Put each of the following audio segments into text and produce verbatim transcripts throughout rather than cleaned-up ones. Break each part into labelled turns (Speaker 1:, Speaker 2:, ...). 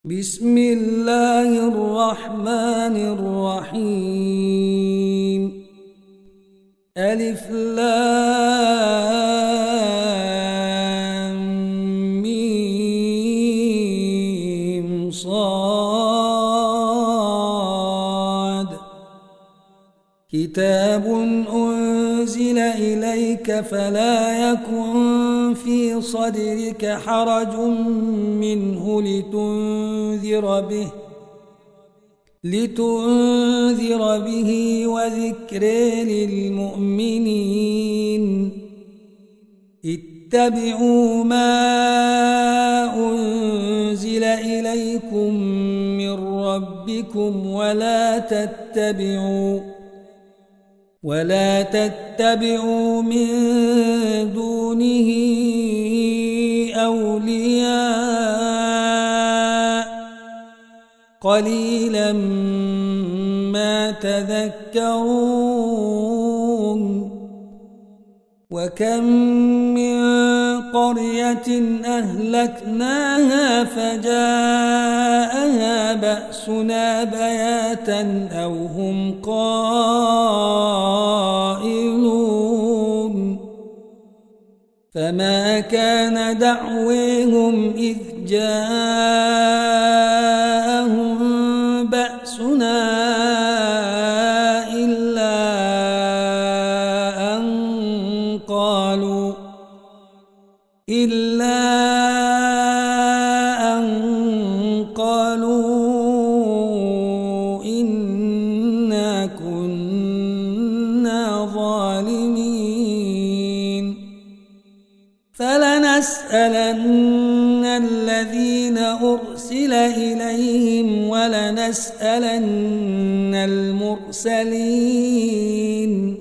Speaker 1: بسم الله الرحمن الرحيم. ألف لام ميم صاد. كتاب أنزل إليك فلا يكن في صدرك حرج منه لتنذر به لتنذر به وذكر للمؤمنين. اتبعوا ما أنزل إليكم من ربكم ولا تتبعوا ولا تتبعوا من دونه أولياء قليلا ما تذكرون. وكم من قرية أهلكناها فجاءها بأسنا بياتا أو هم قائلون. فما كان دعويهم إذ جاءهم بأسنا إلا أن قالوا إلا أن قالوا إنا كنا ظالمين. فلنسألن الذين أرسل إليهم ولنسألن المرسلين.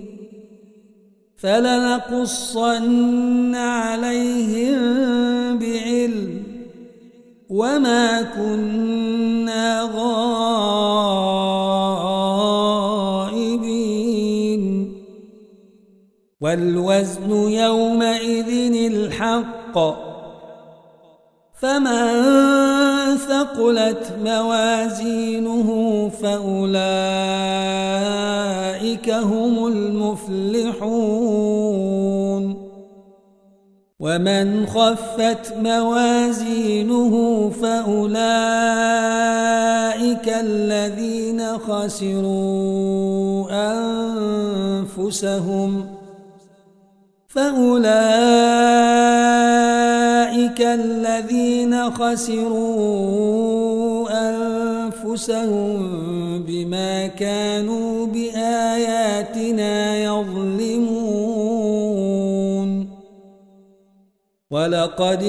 Speaker 1: فلنقصن عليهم بعلم وما كنا غائبين. والوزن يومئذ الحق. فمن ثقلت موازينه فأولئك هم المفلحون. ومن خفت موازينه فأولئك الذين خسروا أنفسهم فأولئك الذين خسروا أنفسهم بما كانوا بآياتنا يظلمون. ولقد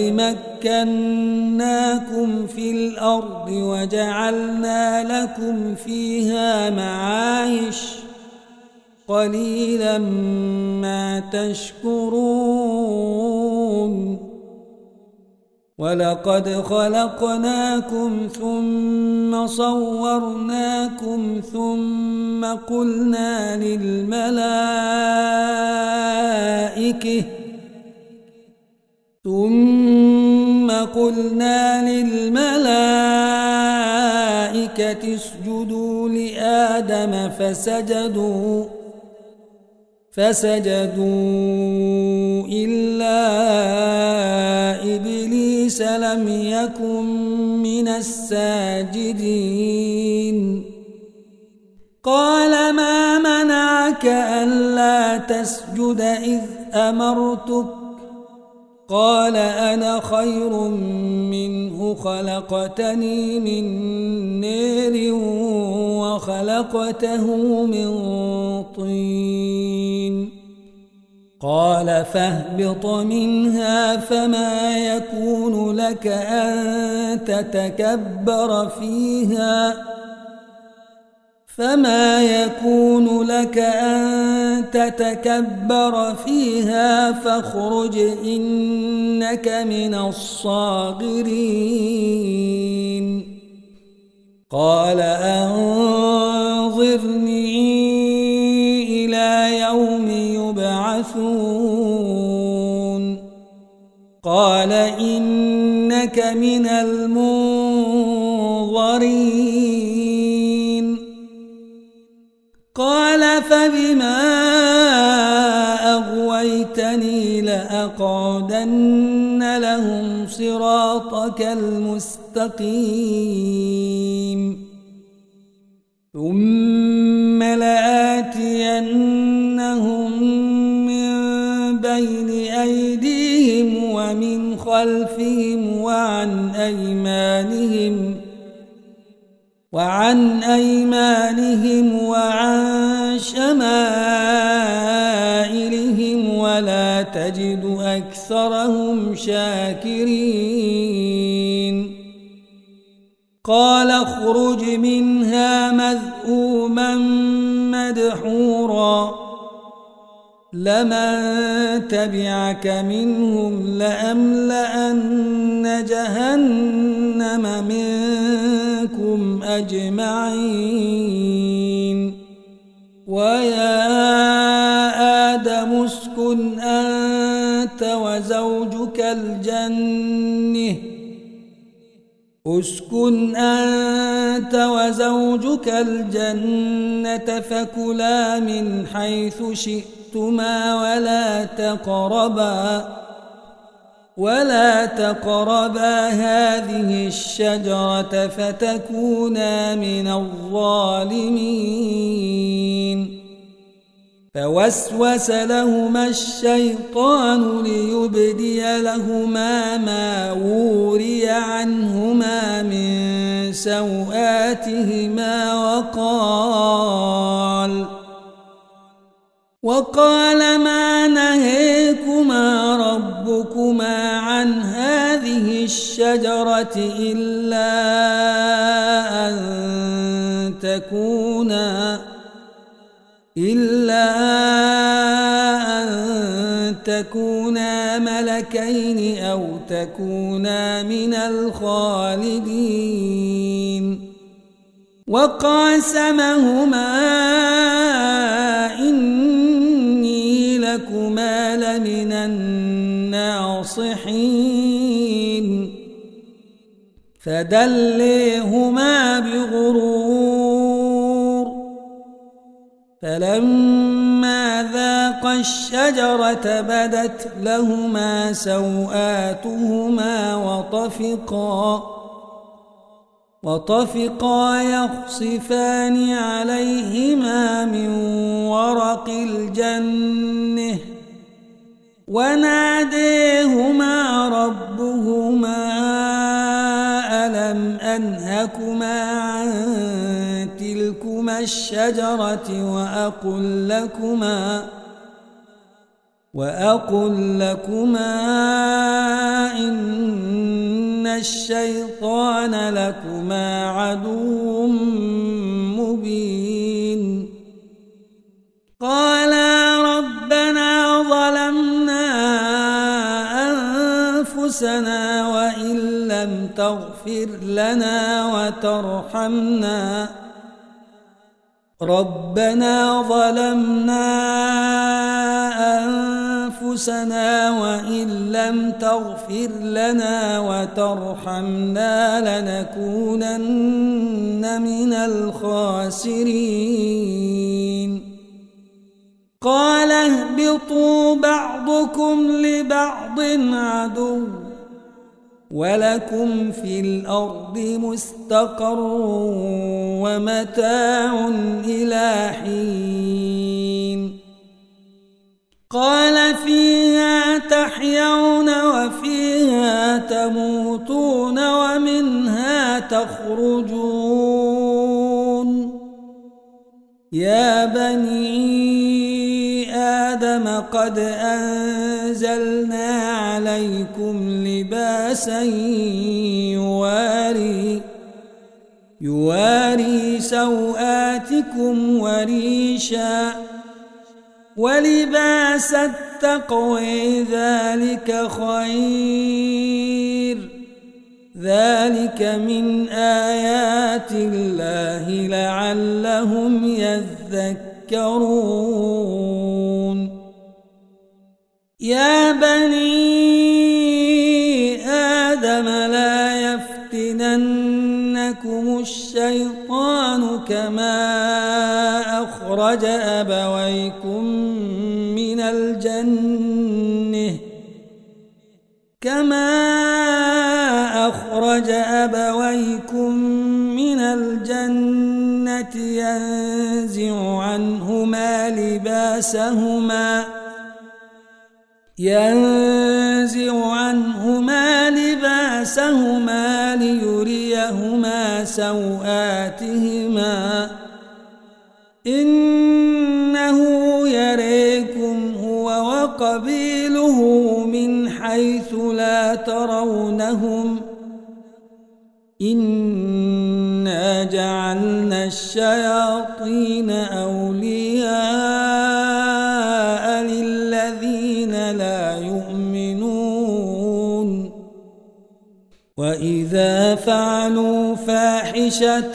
Speaker 1: مكناكم في الأرض وجعلنا لكم فيها معايش قليلا ما تشكرون. ولقد خلقناكم ثم صورناكم ثم قلنا للملائكة ثم قلنا للملائكة اسجدوا لآدم فسجدوا فسجدوا إلا إبليس لم يكن من الساجدين. قال ما منعك ألا تسجد إذ أمرتك؟ قال أنا خير منه خلقتني من نار وخلقته من طين. قال فاهبط منها فما يكون لك أن تتكبر فيها فما يكون لك أن تتكبر فيها فاخرج إنك من الصاغرين. قال أنظرني إلى يوم يبعثون. قال إنك من المنظرين الآخرين قال فبما أغويتني لأقعدن لهم صراطك المستقيم ثم لآتينهم من بين أيديهم ومن خلفهم وعن أيمانهم وعن أيمانهم وعن شمائلهم ولا تجد أكثرهم شاكرين قال اخرج منها مذءوما مدحورا لمن تبعك منهم لأملأن جهنم منكم أجمعين ويا آدم اسكن أنت وزوجك الجنة اسكن أنت وزوجك الجنة فكلا من حيث شئتما ولا تقربا ولا تقربا هذه الشجرة فتكونا من الظالمين فوسوس لهما الشيطان ليبدي لهما ما وري عنهما من سوآتهما وقال وقال ما نهيكما ربكما عن هذه الشجرة إلا أن تكونا إلا أن تكونا ملكين أو تكونا من الخالدين وقاسمهما إني لكما لمن الناصحين فدليهما بغرور فلما ذاقا الشجرة بدت لهما سوآتهما وطفقا وطفقا يخصفان عليهما من ورق الجنة وناديهما ربهما ألم أنهكما عن تلكما الشجرة وأقل لكما وأقل لكما إن الشيطان لكما عدو مبين قالا ربنا ظلمنا أنفسنا وإن لم تغفر لنا وترحمنا ربنا ظلمنا أنفسنا وإن لم تغفر لنا وترحمنا لنكونن من الخاسرين قال اهبطوا بعضكم لبعض عدو ولكم في الأرض مستقر ومتاع إلى حين قال فيها تحيون وفيها تموتون ومنها تخرجون يا بني آدم قد أنزلنا عليكم لباسا يواري يواري سوآتكم وريشا ولباس التقوى ذلك خير ذلك من آيات الله لعلهم يذكرون يا بني آدم لا يفتننكم ذلكم الشيطان كما أخرج أبويكم من الجنة كما أخرج أبويكم من الجنة ينزع عنهما لباسهما ينزع عنهما لباسهما ليريهما سوآتهما إنه يريكم هو وقبيله من حيث لا ترونهم إنا جعلنا الشياطين أولياء للذين لا يؤمنون وإذا فعلوا فاحشة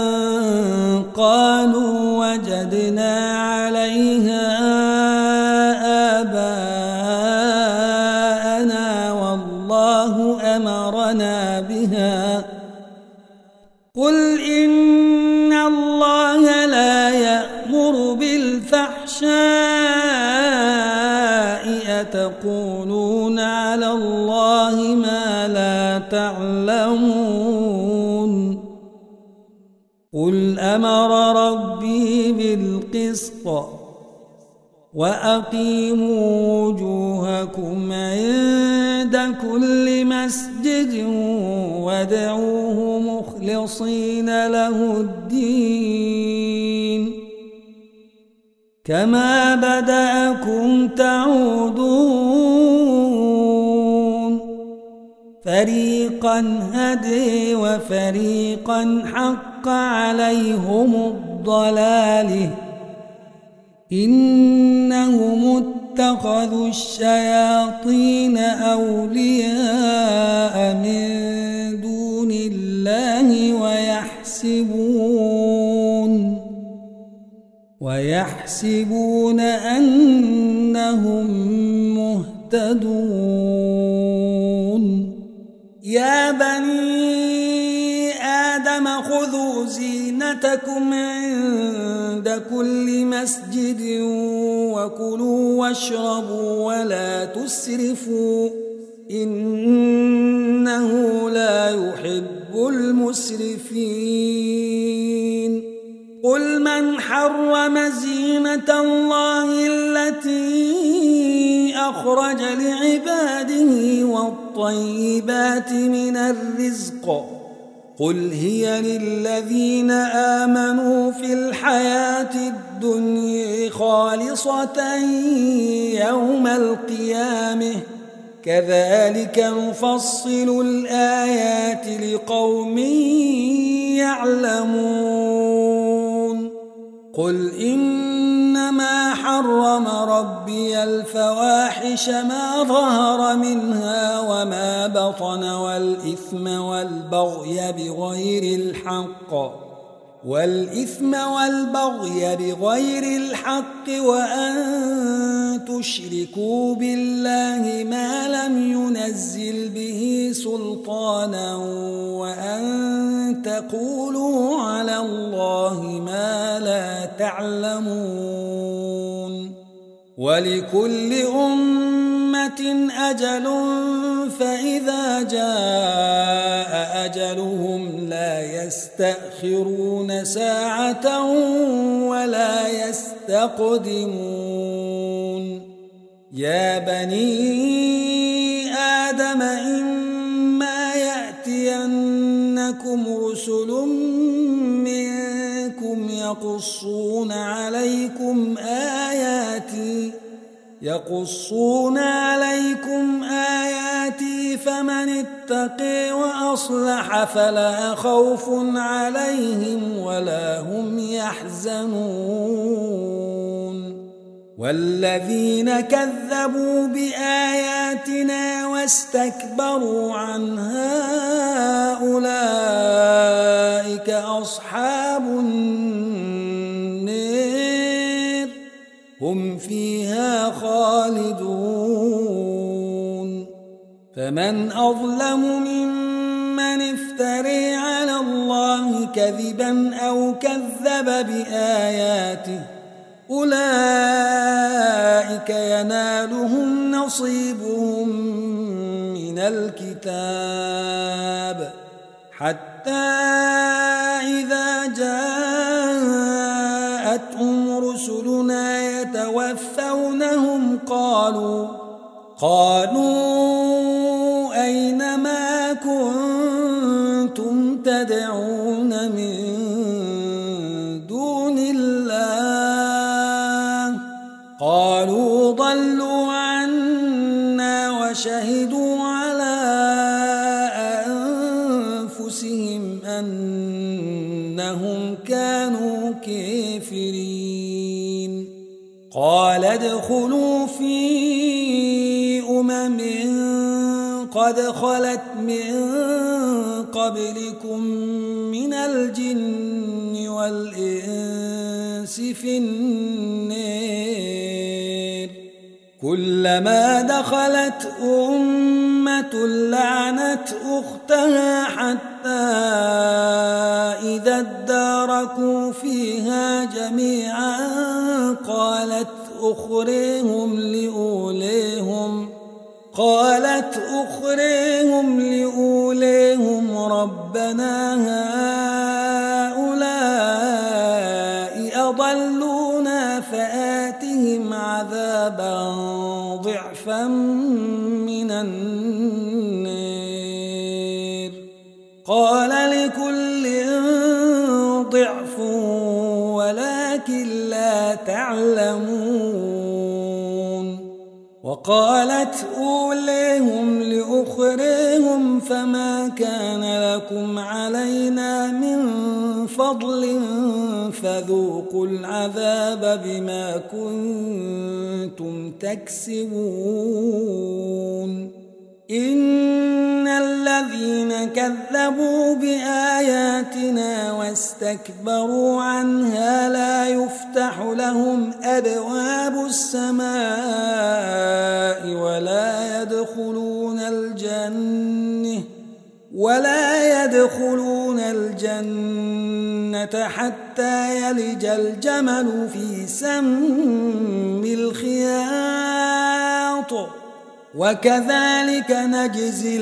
Speaker 1: قالوا وجدنا عليها آباءنا والله أمرنا بها قل إن الله لا يأمر بالفحشاء أتقولون على الله ما لا تعلمون قل أمر ربي بالقسط وأقيموا وجوهكم عند كل مسجد وادعوه مخلصين له الدين كما بدأكم تعودون فريقا هدي وفريقا حق عليهم الضلالة إنهم اتخذوا الشياطين أولياء من دون الله ويحسبون ويحسبون أنهم مهتدون يا بني آدم خذوا زينتكم عند كل مسجد وكلوا واشربوا ولا تسرفوا إنه لا يحب المسرفين قل من حرم زينة الله التي أخرج لعباده والطيبات من الرزق قل هي للذين آمنوا في الحياة الدنيا خالصة يوم القيامة كذلك نفصل الآيات لقوم يعلمون قل إنما حرم ربي الفواحش ما ظهر منها وما بطن والإثم والبغي بغير الحق والإثم والبغي بغير الحق وأن تشركوا بالله ما لم ينزل به سلطانا وأن تقولوا على الله ما لا تعلمون ولكل أمة أجل فإذا جاء أجلهم لا يستأخرون ساعة ولا يستقدمون يا بني آدم إما يأتينكم رسل منكم يقصون عليكم آياتي يقصون عليكم آياتي فمن اتقي وأصلح فلا خوف عليهم ولا هم يحزنون والذين كذبوا بآياتنا واستكبروا عنها أولئك أصحاب النار هم فيها خالدون فمن أظلم ممن من افتري على الله كذبا أو كذب بآياته أولئك ينالهم نصيبهم من الكتاب حتى إذا جاءتهم رسلنا يتوفونهم قالوا قالوا أين ما كنتم تدعون من دون الله قالوا ضلوا عنا وشهدوا على أنفسهم أنهم كانوا كافرين قال ادخلوا في أمم قد خلت من قبلكم من الجن والإنس في النار كلما دخلت أمة لعنت أختها حتى إذا اداركوا فيها جميعا قالت أخريهم لأوليهم قالت أخريهم لأوليهم ربنا هؤلاء أضلونا فآتهم عذابا ضعفا من النار قال لكل ضعف ولكن لا تعلمون وقالت أوليهم لأخريهم فما كان لكم علينا من فضل فذوقوا العذاب بما كنتم تكسبون إن الذين كذبوا بآياتنا واستكبروا عنها لا يفتح لهم أبواب السماء ولا يدخلون الجنة ولا يدخلون الجنة حتى يلج الجمل في سم الخياط وكذلك نجزي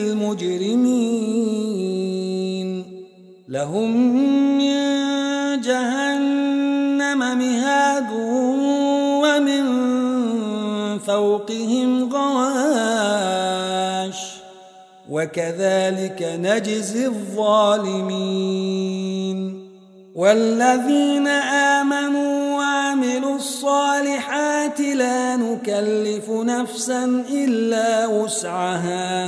Speaker 1: المجرمين لهم من جهنم مهاد ومن فوقهم غواش وكذلك نجزي الظالمين والذين آمنوا وعملوا الصالحات لا نكلف نفسا إلا وسعها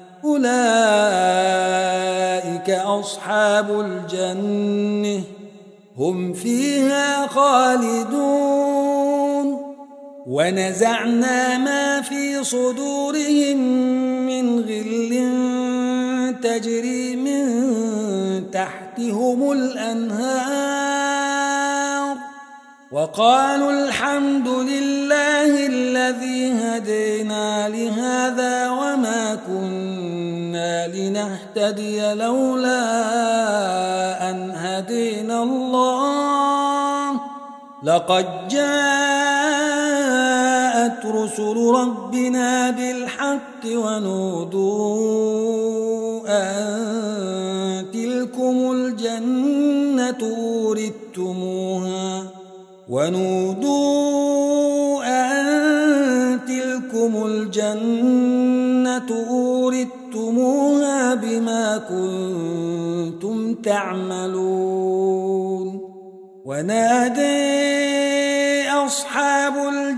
Speaker 1: أولئك أصحاب الجنة هم فيها خالدون ونزعنا ما في صدورهم من غل تجري من تحتهم الأنهار وقالوا الحمد لله الذي هدينا لهذا وما كنا لنهتدي لولا أن هدينا الله لقد جاءت رسل ربنا بالحق ونودوا أن تلكم الجنة أورثتموها ونودوا أن تلكم الجنة أورثتموها بما كنتم تعملون ونادي أصحاب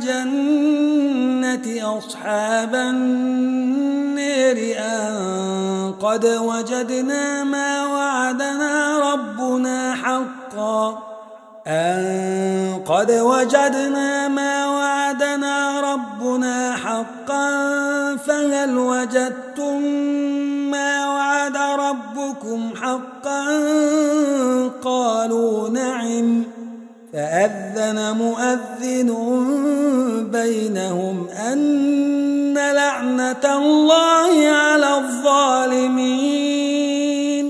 Speaker 1: الجنة أصحاب النار أن قد وجدنا ما وعدنا ربنا حقا أن قد وجدنا ما وعدنا ربنا حقا فهل وجدتم ما وعد ربكم حقا قالوا نعم فأذن مؤذن بينهم أن لعنة الله على الظالمين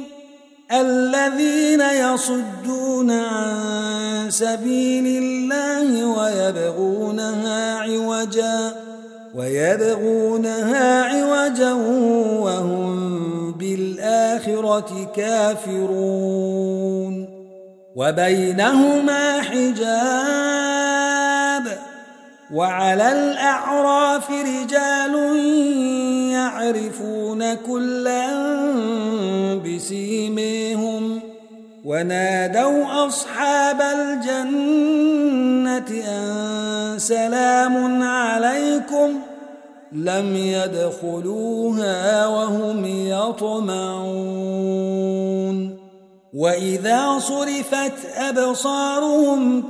Speaker 1: يصدون عن سبيل الله ويبغونها عوجا ويبغونها عوجا وهم بالآخرة كافرون وبينهما حجاب وعلى الأعراف رجال يعرفون كلا بسيميهم ونادوا أصحاب الجنة أن سلام عليكم لم يدخلوها وهم يطمعون وإذا صرفت أبصارهم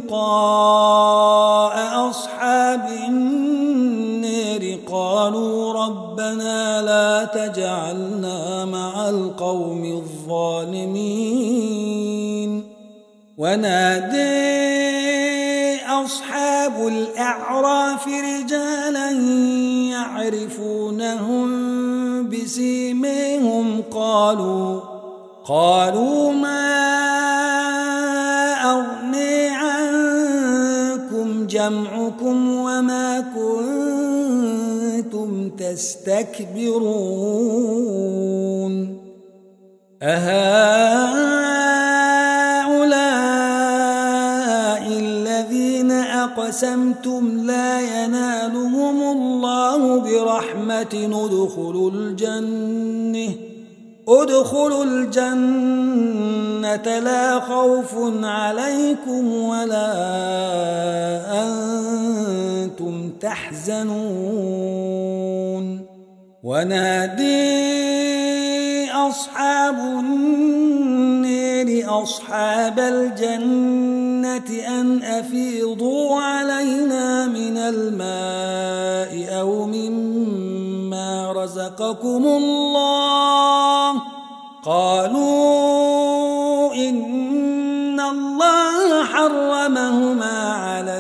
Speaker 1: تلقاء أصحاب النار قالوا ربنا لا تجعلنا مع القوم الظالمين ونادي أصحاب الأعراف رجالا يعرفونهم بسيميهم قالوا قالوا ما أغني عنكم جمعكم وما كنتم تستكبرون أهؤلاء الذين أقسمتم لا ينالهم الله برحمة ادخلوا الجنة ادخلوا الجنة لا خوف عليكم ولا أنتم تحزنون ونادي أصحاب النار أصحاب الجنة أن أفيضوا علينا من الماء أو مما رزقكم الله قالوا إن الله حرمهما على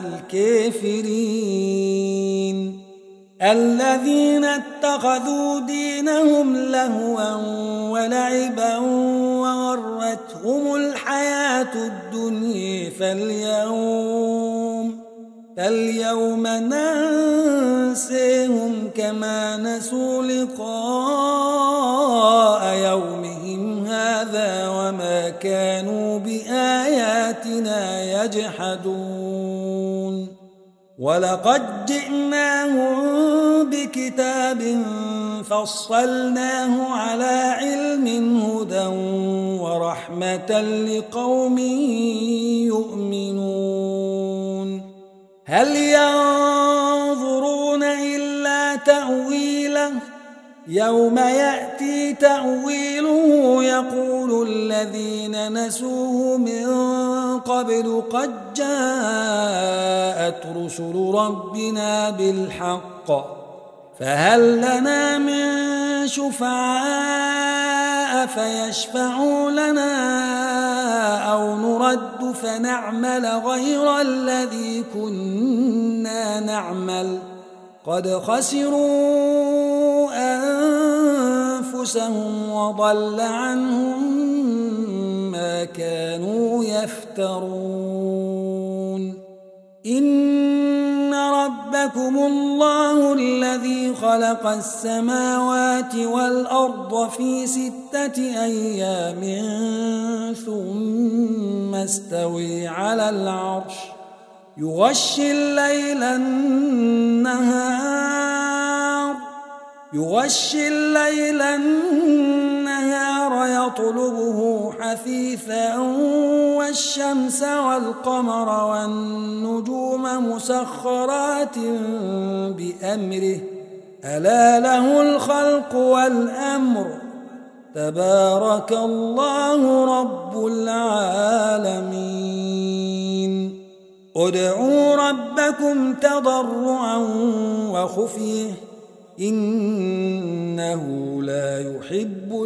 Speaker 1: الكافرين الذين اتخذوا دينهم لهوا ولعبا وغرتهم الحياة الدنيا فاليوم فاليوم ننسيهم كما نسوا لقاء يومهم هذا وما كانوا بآياتنا يجحدون ولقد جئناهم بكتاب فصلناه على علم هدى ورحمة لقوم يؤمنون هل ينظرون إلا تأويله يوم يأتي تأويله يقول الذين نسوه من قبل قد جاءت رسل ربنا بالحق فهل لنا من شفعاء فيشفعوا لنا أو نرد فنعمل غير الذي كنا نعمل قد خسروا أنفسهم وضل عنهم ما كانوا يفترون إن ربكم الله الذي خلق السماوات والأرض في ستة أيام ثم استوي على العرش يغشي الليل النهار يغشي الليل النهار يطلبه حثيثا والشمس والقمر والنجوم مسخرات بأمره ألا له الخلق والأمر تبارك الله رب العالمين ادعوا ربكم تضرعا وخفيه إنه لا يحب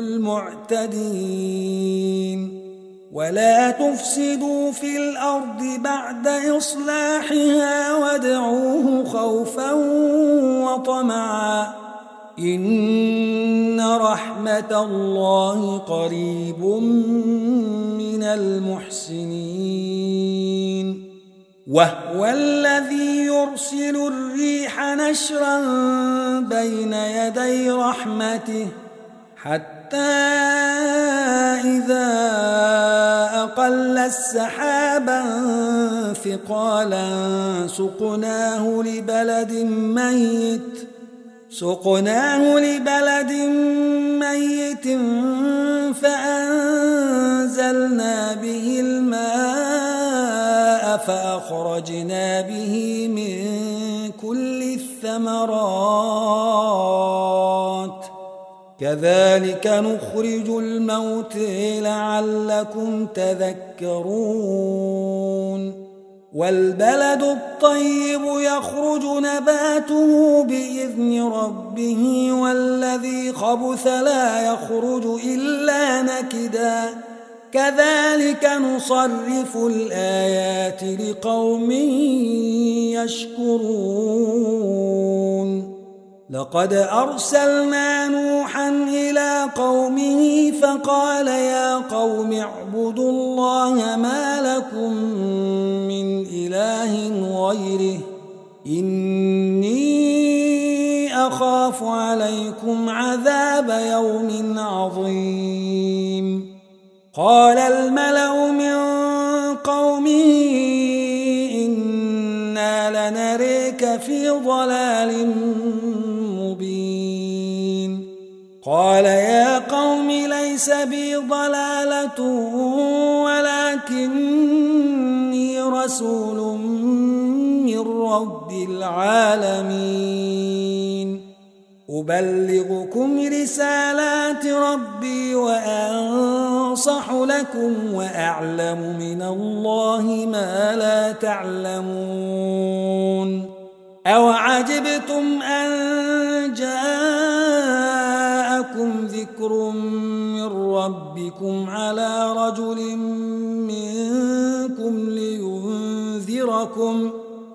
Speaker 1: المعتدين ولا تفسدوا في الأرض بعد إصلاحها وادعوه خوفا وطمعا إن رحمة الله قريب من المحسنين وهو الذي يرسل الريح نشرا بين يدي رحمته حتى إذا أقل السحابا ثقالا سقناه لبلد ميت سقناه لبلد ميت فأنزلنا به الماء فأخرجنا به من كل الثمرات كذلك نخرج الموتى لعلكم تذكرون والبلد الطيب يخرج نباته بإذن ربه والذي خبث لا يخرج إلا نكدا كذلك نصرف الآيات لقوم يشكرون لقد أرسلنا نوحا إلى قومه فقال يا قوم اعبدوا الله ما لكم من إله غيره إني أخاف عليكم عذاب يوم عظيم قال الملأ من قومه إنا لنريك في ضلال مبين قال يا قوم ليس بي ضلالة ولكني رسول من رب العالمين أبلغكم رسالات ربي وأنصح لكم وأعلم من الله ما لا تعلمون أوعجبتم أن جاءكم ذكر من ربكم على رجل منكم لينذركم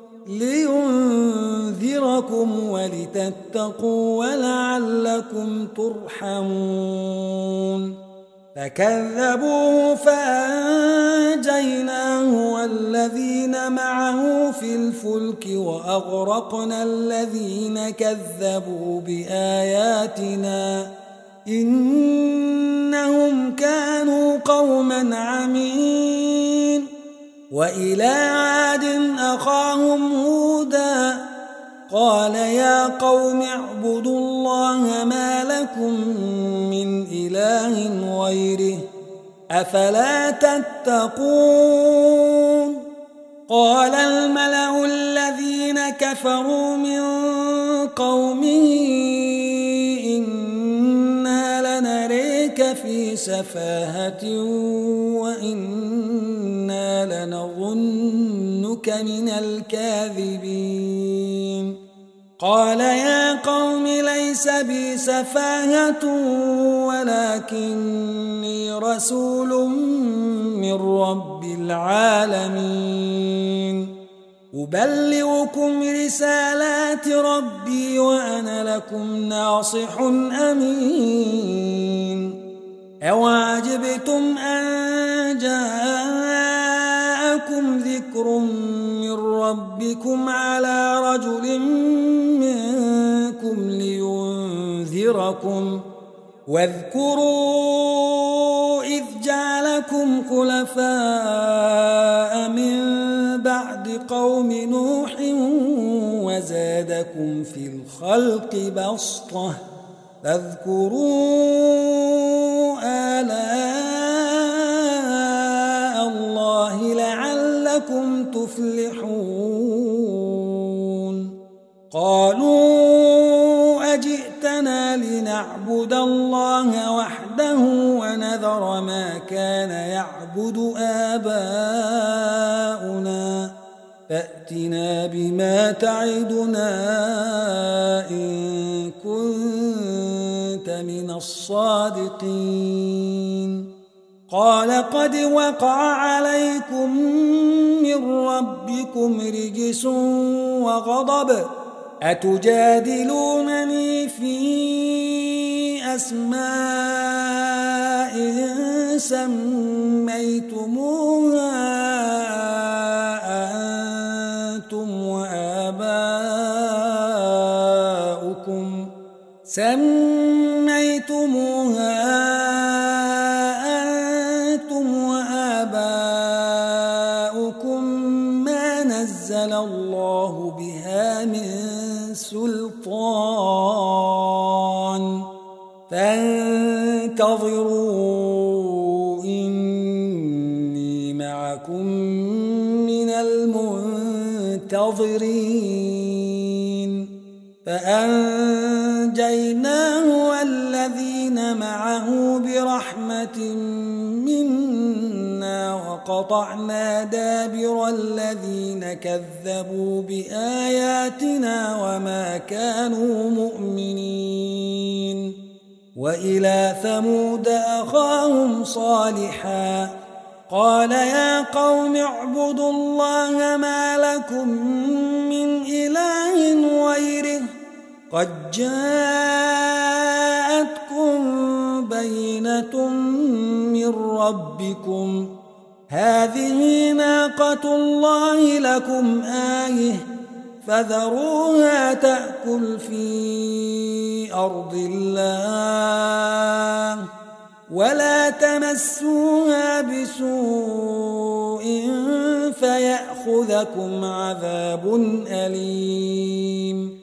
Speaker 1: لينذركم ولتتقوا ولعلكم ترحمون فكذبوه فأنجيناه والذين معه في الفلك وأغرقنا الذين كذبوا بآياتنا إنهم كانوا قوما عمين وإلى عاد أخاهم هودا قال يا قوم اعبدوا الله ما لكم من إله غيره أفلا تتقون قال الملأ الذين كفروا من قومه إنا لنريك في سفاهة وإنا لنظنك من الكاذبين قال يا قوم ليس بي سفاهة ولكني رسول من رب العالمين أبلغكم رسالات ربي وأنا لكم ناصح أمين أوعجبتم أن جاءكم ذكر من ربكم على رجل منكم لينذركم واذكروا إذ جعلكم خلفاء من بعد قوم نوح وزادكم في الخلق بسطة فاذكروا آلاء الله لعلكم تفلحون قالوا أجئتنا لنعبد الله وحده ونذر ما كان يعبد آباؤنا فأتنا بما تعدنا إن كنت من الصادقين قال قد وقع عليكم من ربكم رجس وغضب أتجادلونني في أسماء سميتموها أنتم وآباؤكم سميتموها أنتم وآباؤكم ما نزل الله بها من سلطان فانتظروا إني معكم من المنتظرين فأنجيناه والذين معه برحمة منا وقطعنا دابر الذين كذبوا بآياتنا وما كانوا مؤمنين وإلى ثمود أخاهم صالحا قال يا قوم اعبدوا الله ما لكم من إله غيره قد جاءتكم بينة من ربكم هذه ناقة الله لكم آية فذروها تأكل في أرض الله ولا تمسوها بسوء فيأخذكم عذاب أليم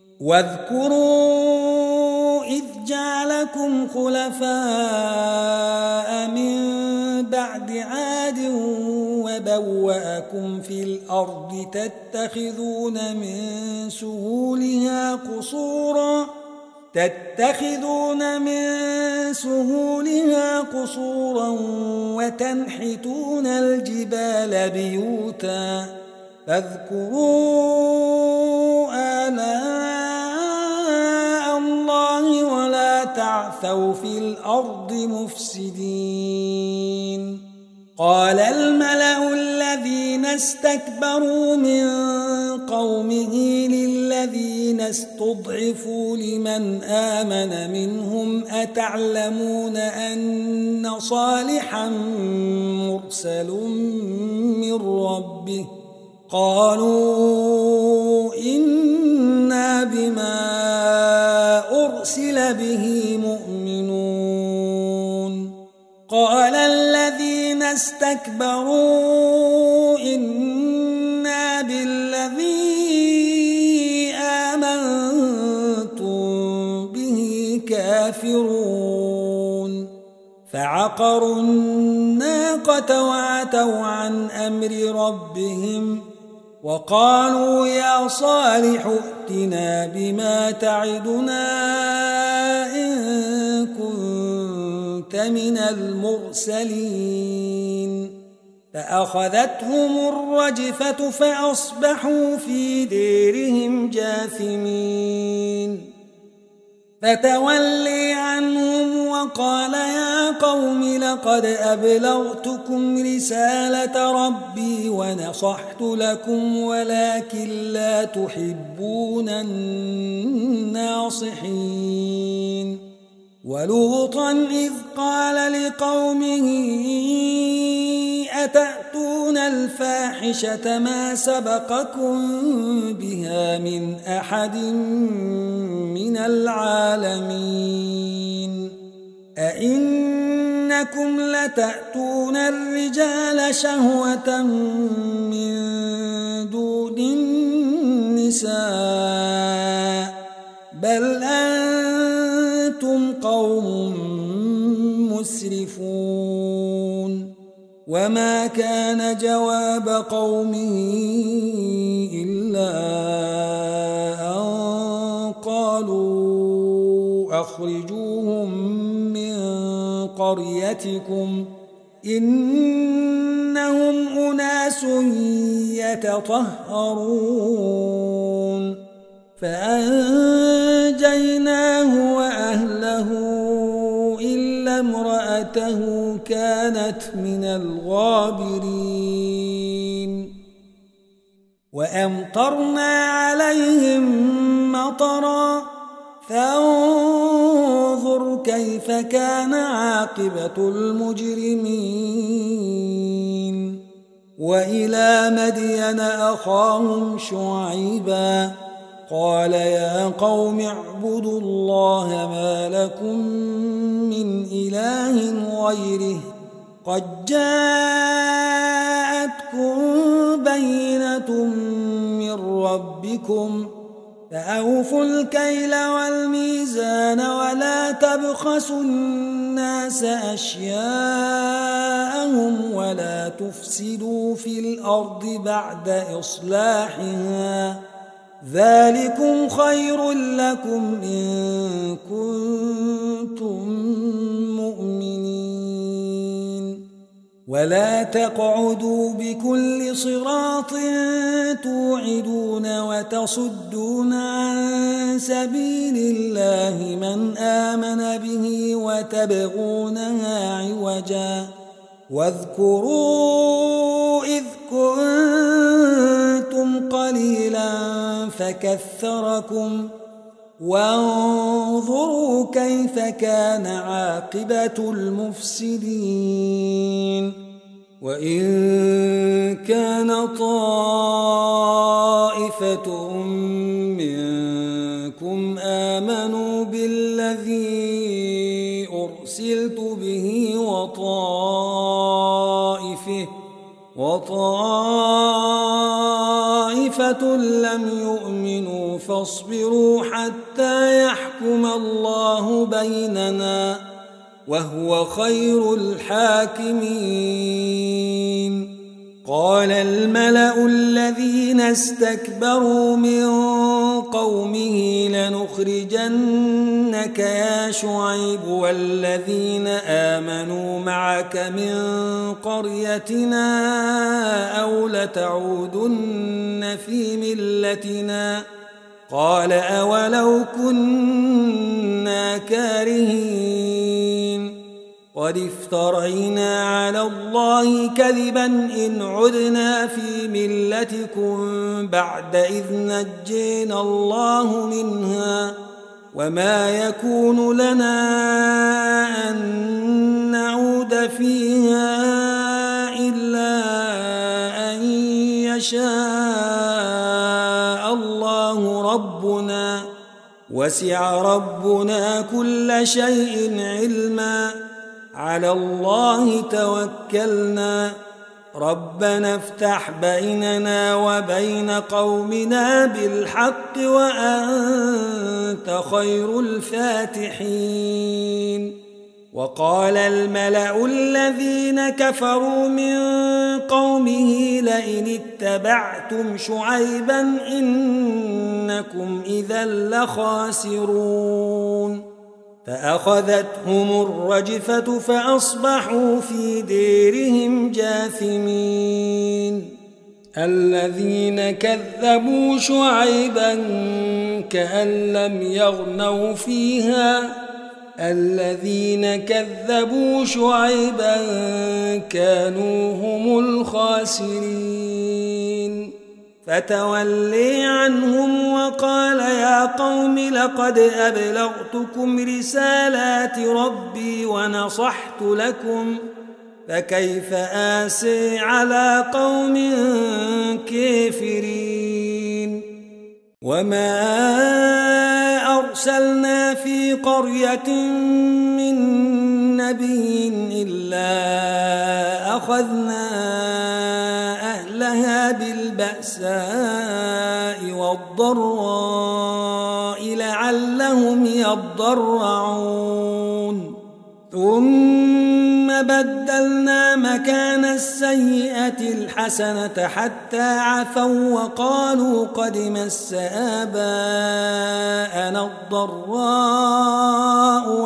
Speaker 1: واذكروا إذ جعلكم خلفاء من بعد عاد وبوأكم في الأرض تتخذون من سهولها قصورا تتخذون من سهولها قصورا وتنحتون الجبال بيوتا فاذكروا آلاء الله ولا تعثوا في الأرض مفسدين قال الملأ الذين استكبروا من قومه للذين استضعفوا لمن آمن منهم أتعلمون أن صالحا مرسل من ربه قالوا إنا بما أرسل به مؤمنون قال الذين استكبروا إنا بالذي آمنتم به كافرون فعقروا الناقة وعتوا عن أمر ربهم وقالوا يا صالح ائتنا بما تعدنا إن كنت من المرسلين فأخذتهم الرجفة فأصبحوا في ديرهم جاثمين فتولي عنهم وقال يا قوم لقد أبلغتكم رسالة ربي ونصحت لكم ولكن لا تحبون الناصحين ولوطا إذ قال لقومه أتأتون الفاحشة ما سبقكم بها من أحد من العالمين أئنكم لتأتون الرجال شهوة من دون النساء بل أنتم قوم مسرفون وما كان جواب قومه إلا أن قالوا أخرجوهم من قريتكم إنهم أناس يتطهرون فأنجيناه وأهله إلا امرأته كانت من الغابرين وأمطرنا عليهم مطرا فانظر كيف كان عاقبة المجرمين وإلى مدين أخاهم شعيبا قال يا قوم اعبدوا الله ما لكم من إله غيره قد جاءتكم بينة من ربكم فأوفوا الكيل والميزان ولا تبخسوا الناس أشياءهم ولا تفسدوا في الأرض بعد إصلاحها ذلكم خير لكم إن كنتم مؤمنين ولا تقعدوا بكل صراط توعدون وتصدون عن سبيل الله من آمن به وتبغونها عوجا واذكروا إذ كنتم قليلا فكثركم وانظروا كيف كان عاقبة المفسدين وإن كان طائفة منكم آمنوا بالذي أرسلت به وطائفة وطائفة لم يؤمنوا فاصبروا حتى يحكم الله بيننا وهو خير الحاكمين قال الملأ الذين استكبروا من قومه لنخرجنك يا شعيب والذين آمنوا معك من قريتنا أو لتعودن في ملتنا قال أولو كنا كارهين قد افترينا على الله كذبا إن عدنا في ملتكم بعد إذ نجينا الله منها وما يكون لنا أن نعود فيها إلا أن يشاء الله ربنا وسع ربنا كل شيء علما على الله توكلنا ربنا افتح بيننا وبين قومنا بالحق وأنت خير الفاتحين وقال الملأ الذين كفروا من قومه لئن اتبعتم شعيبا إنكم إذا لخاسرون فأخذتهم الرجفة فأصبحوا في ديرهم جاثمين الذين كذبوا شعيبا كأن لم يغنوا فيها الذين كذبوا شعيبا كانوا هم الخاسرين فتولي عنهم وقال يا قوم لقد أبلغتكم رسالات ربي ونصحت لكم فكيف آسي على قوم كافرين وما أرسلنا في قرية من نبي إلا أخذنا أهلها بالبأساء والضراء لعلهم يضرعون ثم بدلنا مكان السيئة الحسنة حتى عفوا وقالوا قد مس آباءنا الضراء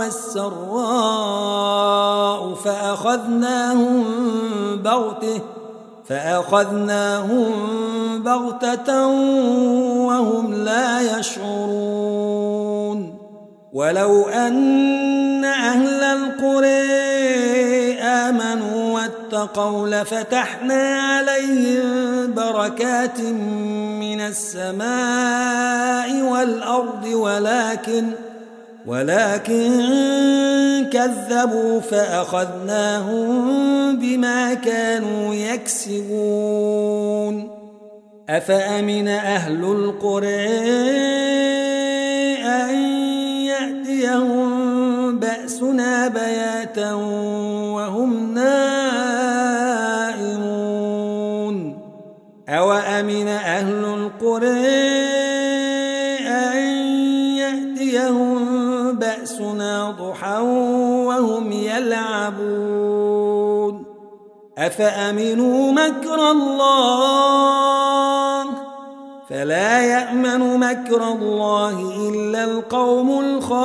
Speaker 1: والسراء فأخذناهم بغتة فأخذناهم بغتة وهم لا يشعرون ولو أن أهل القرى آمنوا اتقوا لفتحنا عليهم بركات من السماء والأرض ولكن ولكن كذبوا فأخذناهم بما كانوا يكسبون أفأمن أهل القرى أن يأتيهم بأسنا بياتا وهم نائمون أوأمن أهل القرى أن يأتيهم بأسنا ضحى وهم يلعبون أفأمنوا مكر الله فلا يأمن مكر الله إلا القوم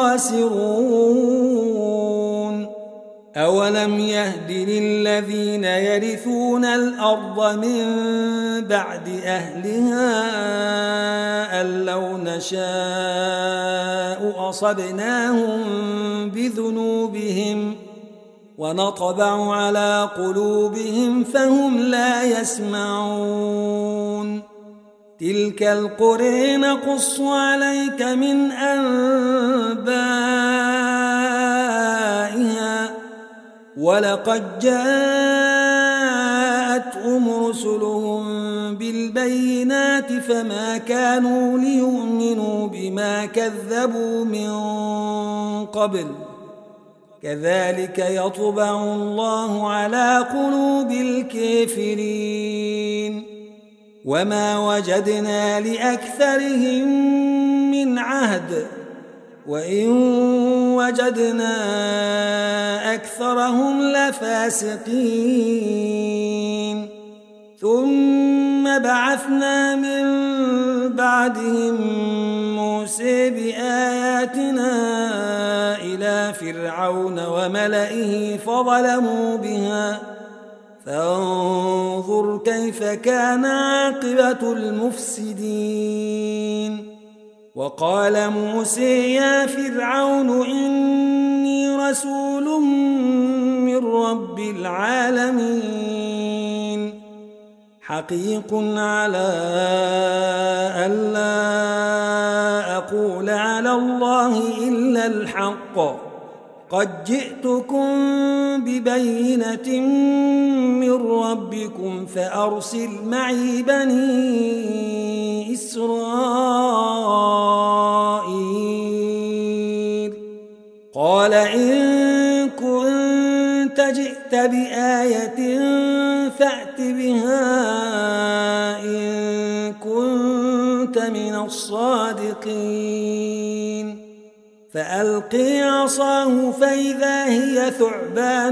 Speaker 1: الخاسرون أولم يهد للذين يرثون الأرض من بعد أهلها أن لو نشاء أصبناهم بذنوبهم ونطبع على قلوبهم فهم لا يسمعون تلك القرى نقص عليك من أنبائها ولقد جاءتهم رسلهم بالبينات فما كانوا ليؤمنوا بما كذبوا من قبل كذلك يطبع الله على قلوب الكافرين وما وجدنا لأكثرهم من عهد وإن وجدنا أكثرهم لفاسقين ثم بعثنا من بعدهم موسى بآياتنا إلى فرعون وملئه فظلموا بها فانظر كيف كان عاقبة المفسدين وقال موسى يا فرعون إني رسول من رب العالمين حقيق على ألا أقول على الله إلا الحق قد جئتكم ببينة من ربكم فأرسل معي بني إسرائيل قال إن كنت جئت بآية فأت بها إن كنت من الصادقين فألقي عصاه فإذا هي ثعبان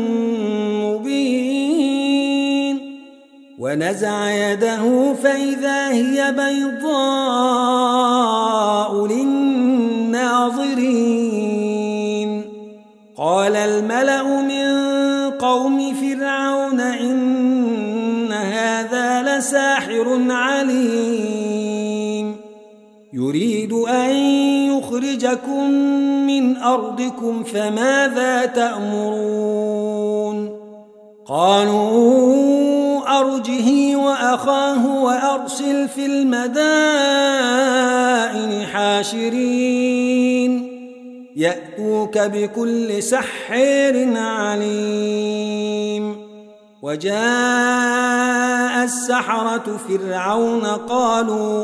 Speaker 1: مبين ونزع يده فإذا هي بيضاء للناظرين قال الملأ من قوم فرعون إن هذا لساحر عليم يريد أن يخرجكم من أرضكم فماذا تأمرون قالوا أرجه وأخاه وأرسل في المدائن حاشرين يأتوك بكل سحر عليم وجاء السحرة فرعون قالوا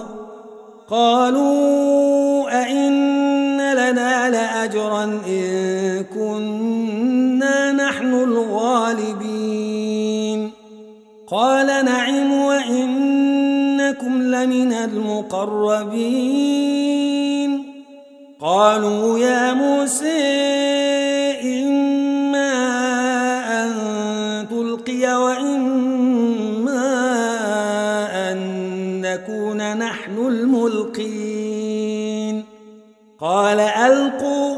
Speaker 1: قالوا أئن لنا لأجرا إن كنا نحن الغالبين قال نعم وإنكم لمن المقربين قالوا يا موسى إما أن تلقي وإما أن نكون نحن الملقين قال ألقوا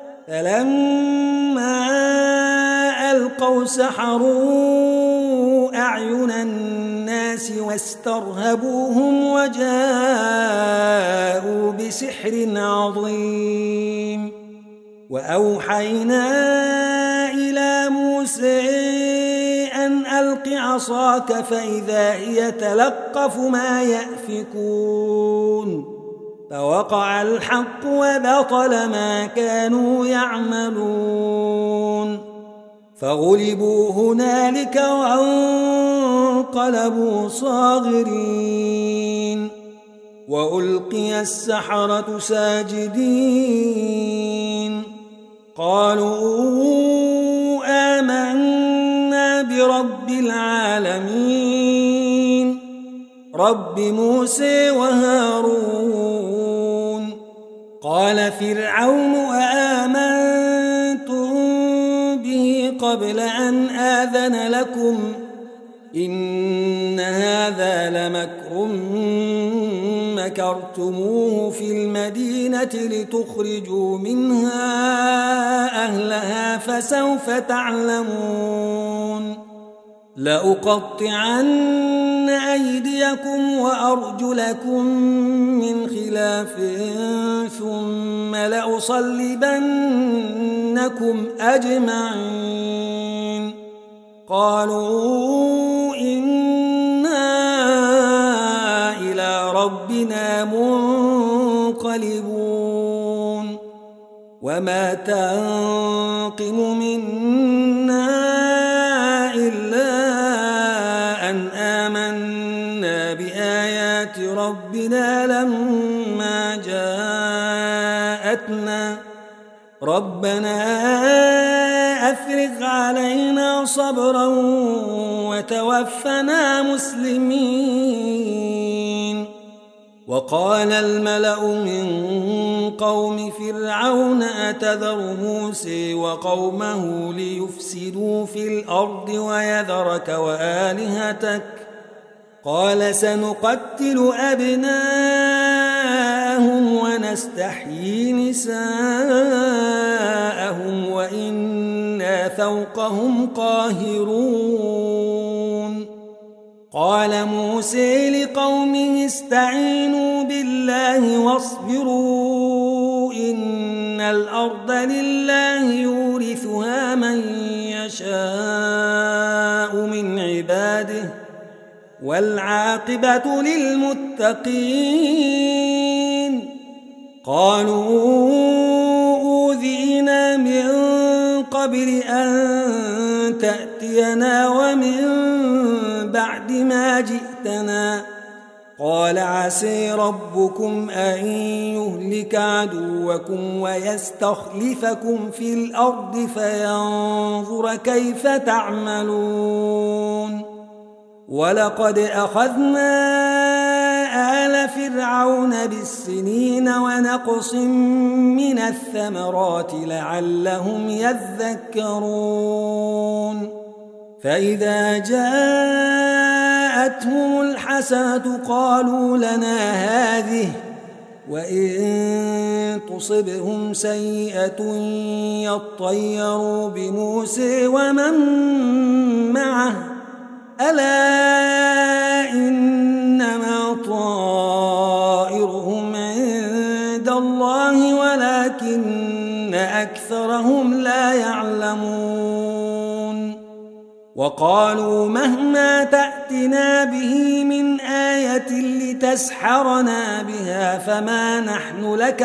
Speaker 1: فلما ألقوا سحروا أعين الناس واسترهبوهم وجاءوا بسحر عظيم وأوحينا إلى موسى أن عصاك فإذا هي تلقف ما يأفكون فوقع الحق وبطل ما كانوا يعملون فغلبوا هنالك وانقلبوا صاغرين وألقي السحرة ساجدين قالوا آمنا برب العالمين رب موسى وهارون قال فرعون آمنتم به قبل أن آذن لكم إن هذا لمكر مكرتموه في المدينة لتخرجوا منها أهلها فسوف تعلمون لأقطعن أيديكم وأرجلكم من خلاف ثم لأصلبنكم أجمعين قالوا إنا إلى ربنا منقلبون وما تنقم منا إلا أن آمنا بآيات ربنا لما جاءتنا ربنا أفرغ علينا صبرا وتوفنا مسلمين وقال الملأ من قوم فرعون أتذر موسى وقومه ليفسدوا في الأرض ويذرك وآلهتك قال سنقتل أبناءهم ونستحيي نساءهم وإنا فوقهم قاهرون قال موسى لقومه استعينوا بالله واصبروا إن الأرض لله يورثها من يشاء من عباده والعاقبة للمتقين قالوا أوذينا من قبل أن تأتينا ومن بعد ما جئتنا قال عسى ربكم أن يهلك عدوكم ويستخلفكم في الأرض فينظر كيف تعملون ولقد أخذنا آل فرعون بالسنين ونقص من الثمرات لعلهم يذكرون فإذا جاءتهم الحسنة قالوا لنا هذه وإن تصبهم سيئة يطيروا بموسى ومن معه ألا إنما طائرهم عند الله ولكن أكثرهم لا يعلمون وقالوا مهما تأتنا به من آية لتسحرنا بها فما نحن لك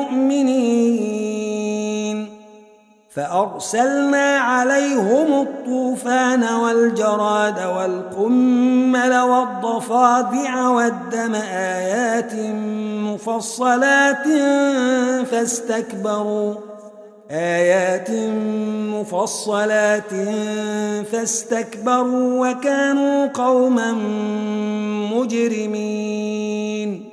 Speaker 1: بمؤمنين فأرسلنا عليهم الطوفان والجراد والقمل والضفادع والدم آيات مفصلات فاستكبروا آيات مفصلات فاستكبروا وكانوا قوما مجرمين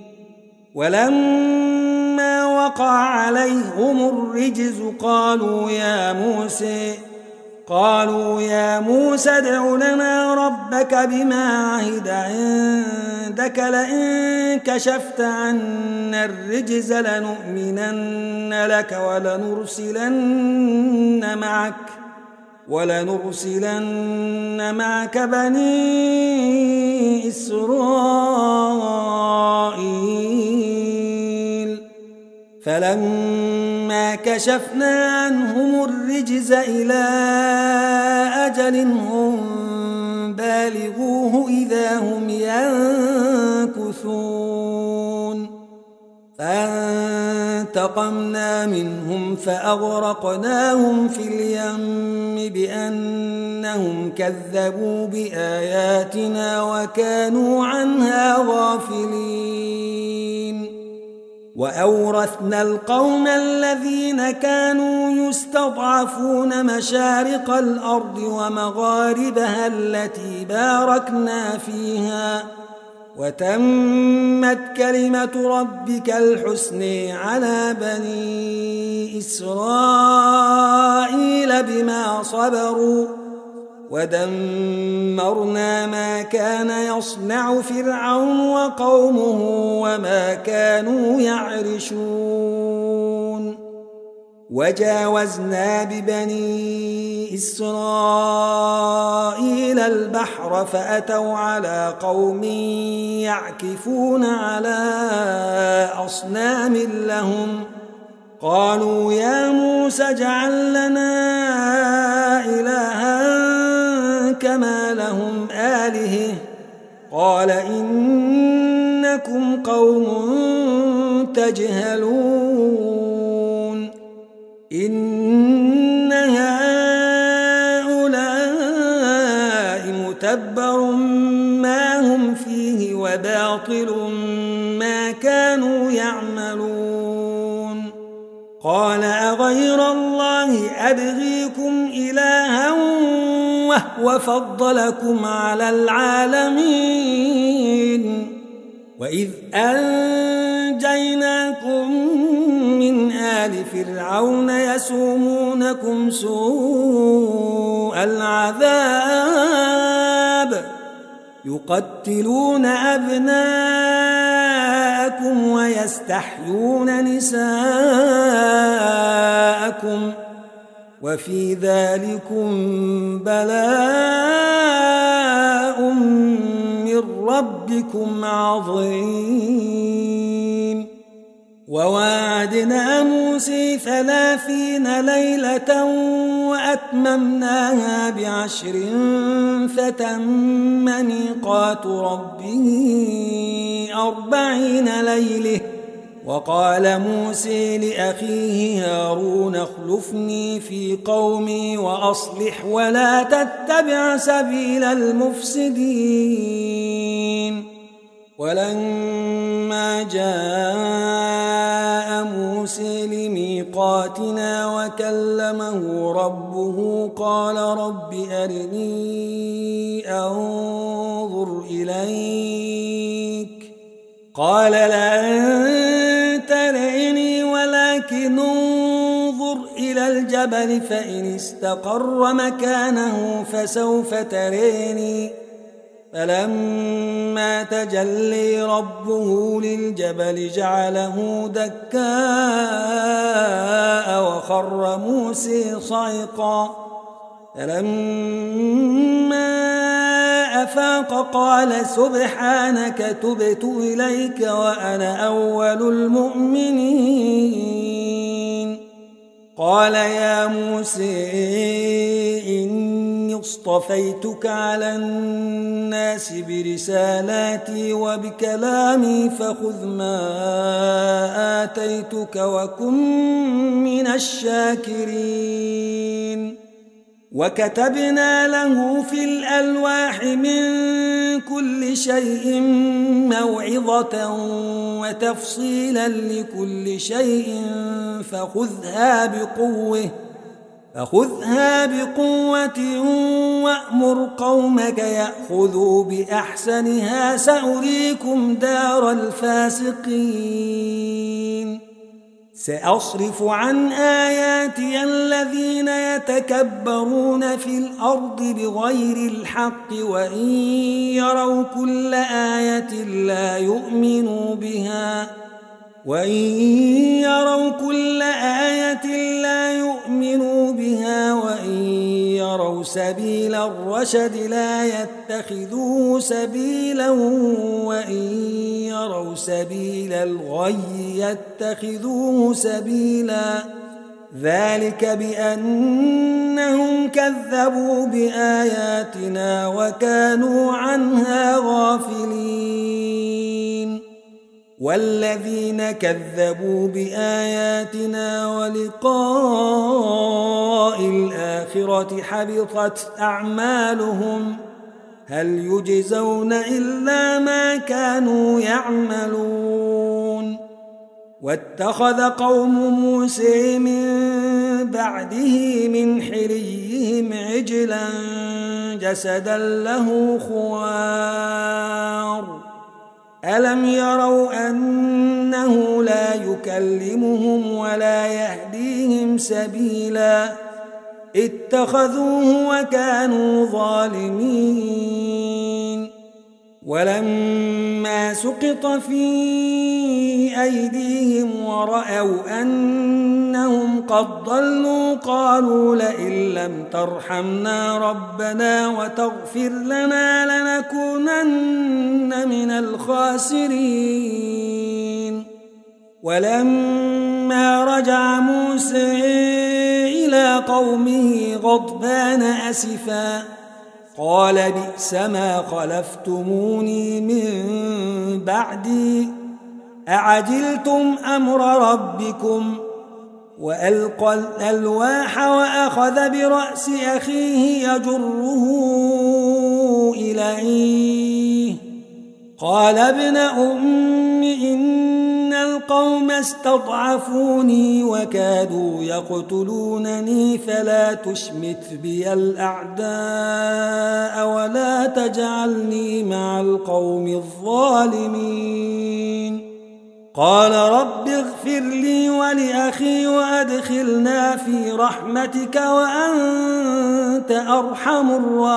Speaker 1: ولما وقع عليهم الرجز قالوا يا موسى قالوا يا موسى ادع لنا ربك بما عهد عندك لئن كشفت عنا الرجز لنؤمنن لك ولنرسلن معك ولنرسلن معك بني إسرائيل فلما كشفنا عنهم الرجز إلى أجل هم بالغوه إذا هم ينكثون فانتقمنا منهم فأغرقناهم في اليم بأنهم كذبوا بآياتنا وكانوا عنها غافلين وأورثنا القوم الذين كانوا يستضعفون مشارق الأرض ومغاربها التي باركنا فيها وتمت كلمة ربك الحسن على بني إسرائيل بما صبروا ودمرنا ما كان يصنع فرعون وقومه وما كانوا يعرشون وجاوزنا ببني إسرائيل البحر فأتوا على قوم يعكفون على أصنام لهم قالوا يا موسى اجعل لنا إلها كما لهم آلهة قال إنكم قوم تجهلون إن هؤلاء متبر ما هم فيه وباطل ما كانوا يعملون قال أغير الله أبغيكم إلها وهو فضلكم على العالمين وإذ أنجيناكم من آل فرعون يسومونكم سوء العذاب يقتلون أبناءكم ويستحيون نساءكم وفي ذلكم بلاء من ربكم عظيم وواعدنا موسى ثلاثين ليلة وأتممناها بعشر فتم ميقات ربه أربعين ليلة وقال موسى لأخيه هارون اخلفني في قومي وأصلح ولا تتبع سبيل المفسدين ولما جاء موسى لميقاتنا وكلمه ربه قال رب أرني أنظر إليك قال لن تريني ولكن انظر إلى الجبل فإن استقر مكانه فسوف تريني فلما تجلي ربه للجبل جعله دكاء وخر موسى صعقا فلما أفاق قال سبحانك تبت إليك وأنا أول المؤمنين قال يا موسى إني اصطفيتك على الناس برسالاتي وبكلامي فخذ ما آتيتك وكن من الشاكرين وكتبنا له في الألواح من كل شيء موعظة وتفصيلا لكل شيء فخذها بقوة فخذها بقوة وأمر قومك يأخذوا بأحسنها سأريكم دار الفاسقين سأصرف عن آياتي الذين يتكبرون في الأرض بغير الحق وإن يروا كل آية لا يؤمنوا بها وإن يروا كل آية لا يؤمنوا بها وإن يروا سبيل الرشد لا يتخذوه سبيلا وإن يروا سبيل الغي يتخذوه سبيلا ذلك بأنهم كذبوا بآياتنا وكانوا عنها غافلين والذين كذبوا بآياتنا ولقاء الآخرة حبطت أعمالهم هل يجزون إلا ما كانوا يعملون واتخذ قوم موسى من بعده من حليهم عجلا جسدا له خوار ألم يروا أنه لا يكلمهم ولا يهديهم سبيلا اتخذوه وكانوا ظالمين ولما سقط في أيديهم ورأوا أنهم قد ضلوا قالوا لئن لم ترحمنا ربنا وتغفر لنا لنكونن من الخاسرين ولما رجع موسى إلى قومه غضبان أسفا قال بئس ما خلفتموني من بعدي أعجلتم أمر ربكم وألقى الألواح وأخذ برأس أخيه يجره إليه قال ابن أم إن القوم استضعفوني وكادوا يقتلونني فلا تشمت بي الأعداء ولا تجعلني مع القوم الظالمين قال رب اغفر لي ولأخي وأدخلنا في رحمتك وأنت أرحم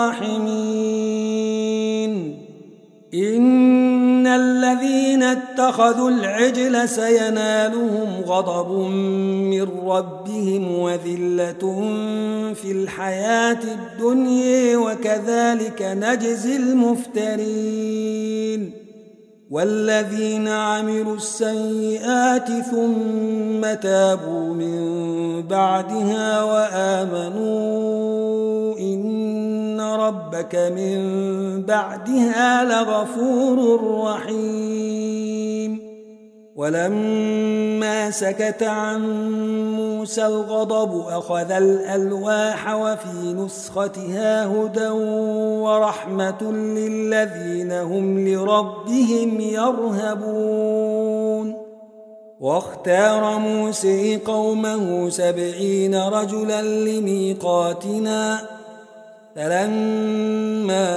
Speaker 1: الراحمين إن الذين اتخذوا العجل سينالهم غضب من ربهم وذلة في الحياة الدنيا وكذلك نجزي المفترين والذين عملوا السيئات ثم تابوا من بعدها وآمنوا إن ربك من بعدها لغفور رحيم ولما سكت عن موسى الغضب أخذ الألواح وفي نسختها هدى ورحمة للذين هم لربهم يرهبون واختار موسى قومه سبعين رجلا لميقاتنا فلما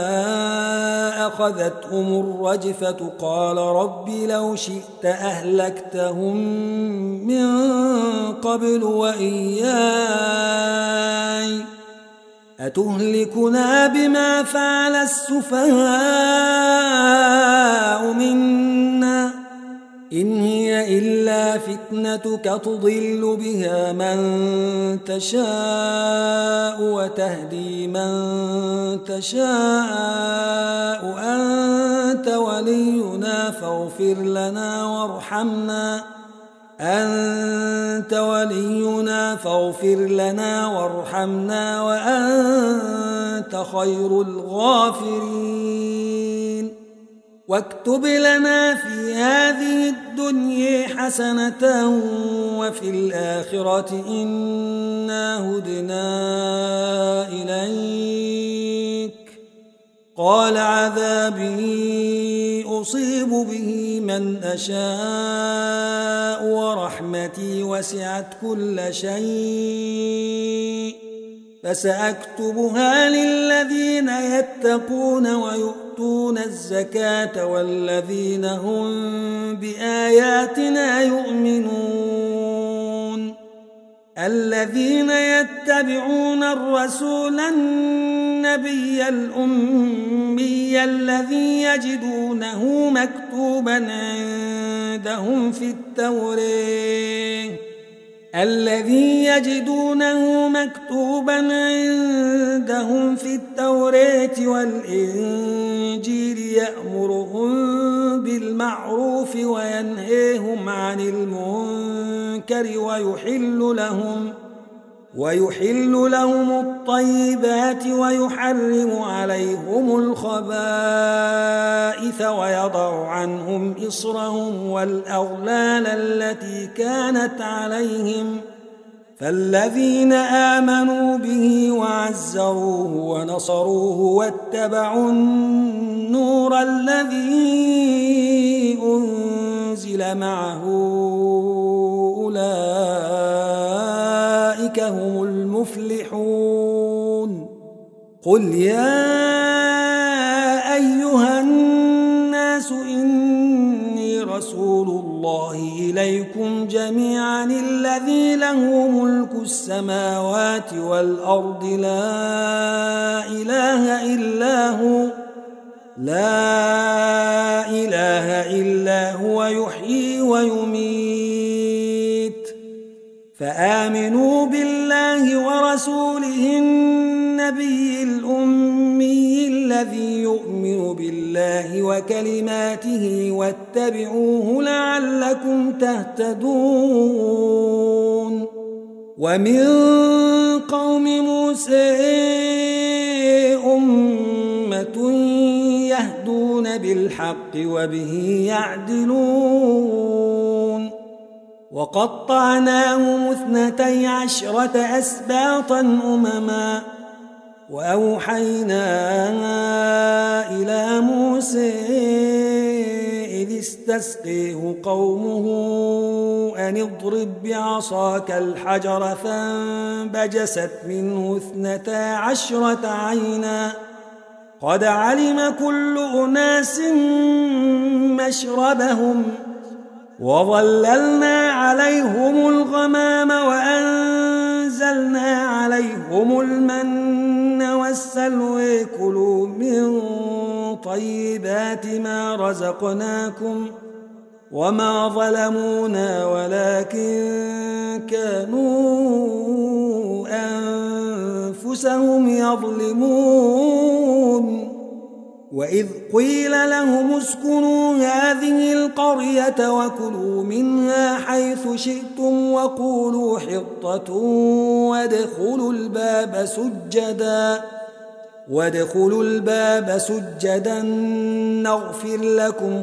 Speaker 1: أخذتهم الرجفة قال رب لو شئت أهلكتهم من قبل وإياي أتهلكنا بما فعل السفهاء منا إن هي إلا فتنتك تضل بها من تشاء وتهدي من تشاء أنت ولينا فاغفر لنا وارحمنا أنت ولينا فاغفر لنا وارحمنا وأنت خير الغافرين واكتب لنا في هذه الدنيا حسنة وفي الآخرة إنا هدنا إليك قال عذابي أصيب به من أشاء ورحمتي وسعت كل شيء فسأكتبها للذين يتقون ويؤتون الزكاة والذين هم بآياتنا يؤمنون الذين يتبعون الرسول النبي الأمي الذي يجدونه مكتوبا عندهم في التوراة الذي يجدونه مكتوبا عندهم في التوراة والإنجيل يأمرهم بالمعروف وينهيهم عن المنكر ويحل لهم ويحل لهم الطيبات ويحرم عليهم الخبائث ويضع عنهم إصرهم والأغلال التي كانت عليهم فالذين آمنوا به وعزروه ونصروه واتبعوا النور الذي أنزل معه أولئك هم المفلحون. قل يا أيها الناس إني رسول الله إليكم جميعا الذي له ملك السماوات والأرض لا إله إلا هو لا إله إلا هو يحيي ويميت فآمنوا بالله ورسوله النبي الأمي الذي يؤمن بالله وكلماته واتبعوه لعلكم تهتدون. ومن قوم موسى أمة يهدون بالحق وبه يعدلون. وقطعناهم اثنتي عشرة أسباطا أمما وأوحينا إلى موسى إذ استسقيه قومه أن اضرب بعصاك الحجر فانبجست منه اثنتا عشرة عينا قد علم كل أناس مشربهم وظللنا عليهم الغمام وأنزلنا عليهم المن والسلوى كلوا من طيبات ما رزقناكم وما ظلمونا ولكن كانوا أنفسهم يظلمون. وإذ قيل لهم اسكنوا هذه القرية وكلوا منها حيث شئتم وقولوا حطة وادخلوا الباب سجدا وادخلوا الباب سجدا نغفر لكم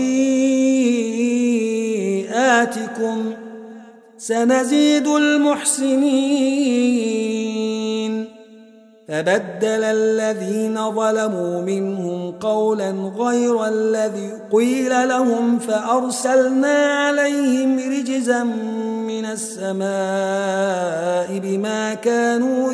Speaker 1: خطيئاتكم سنزيد المحسنين. فبدل الذين ظلموا منهم قولا غير الذي قيل لهم فأرسلنا عليهم رجزا من السماء بما كانوا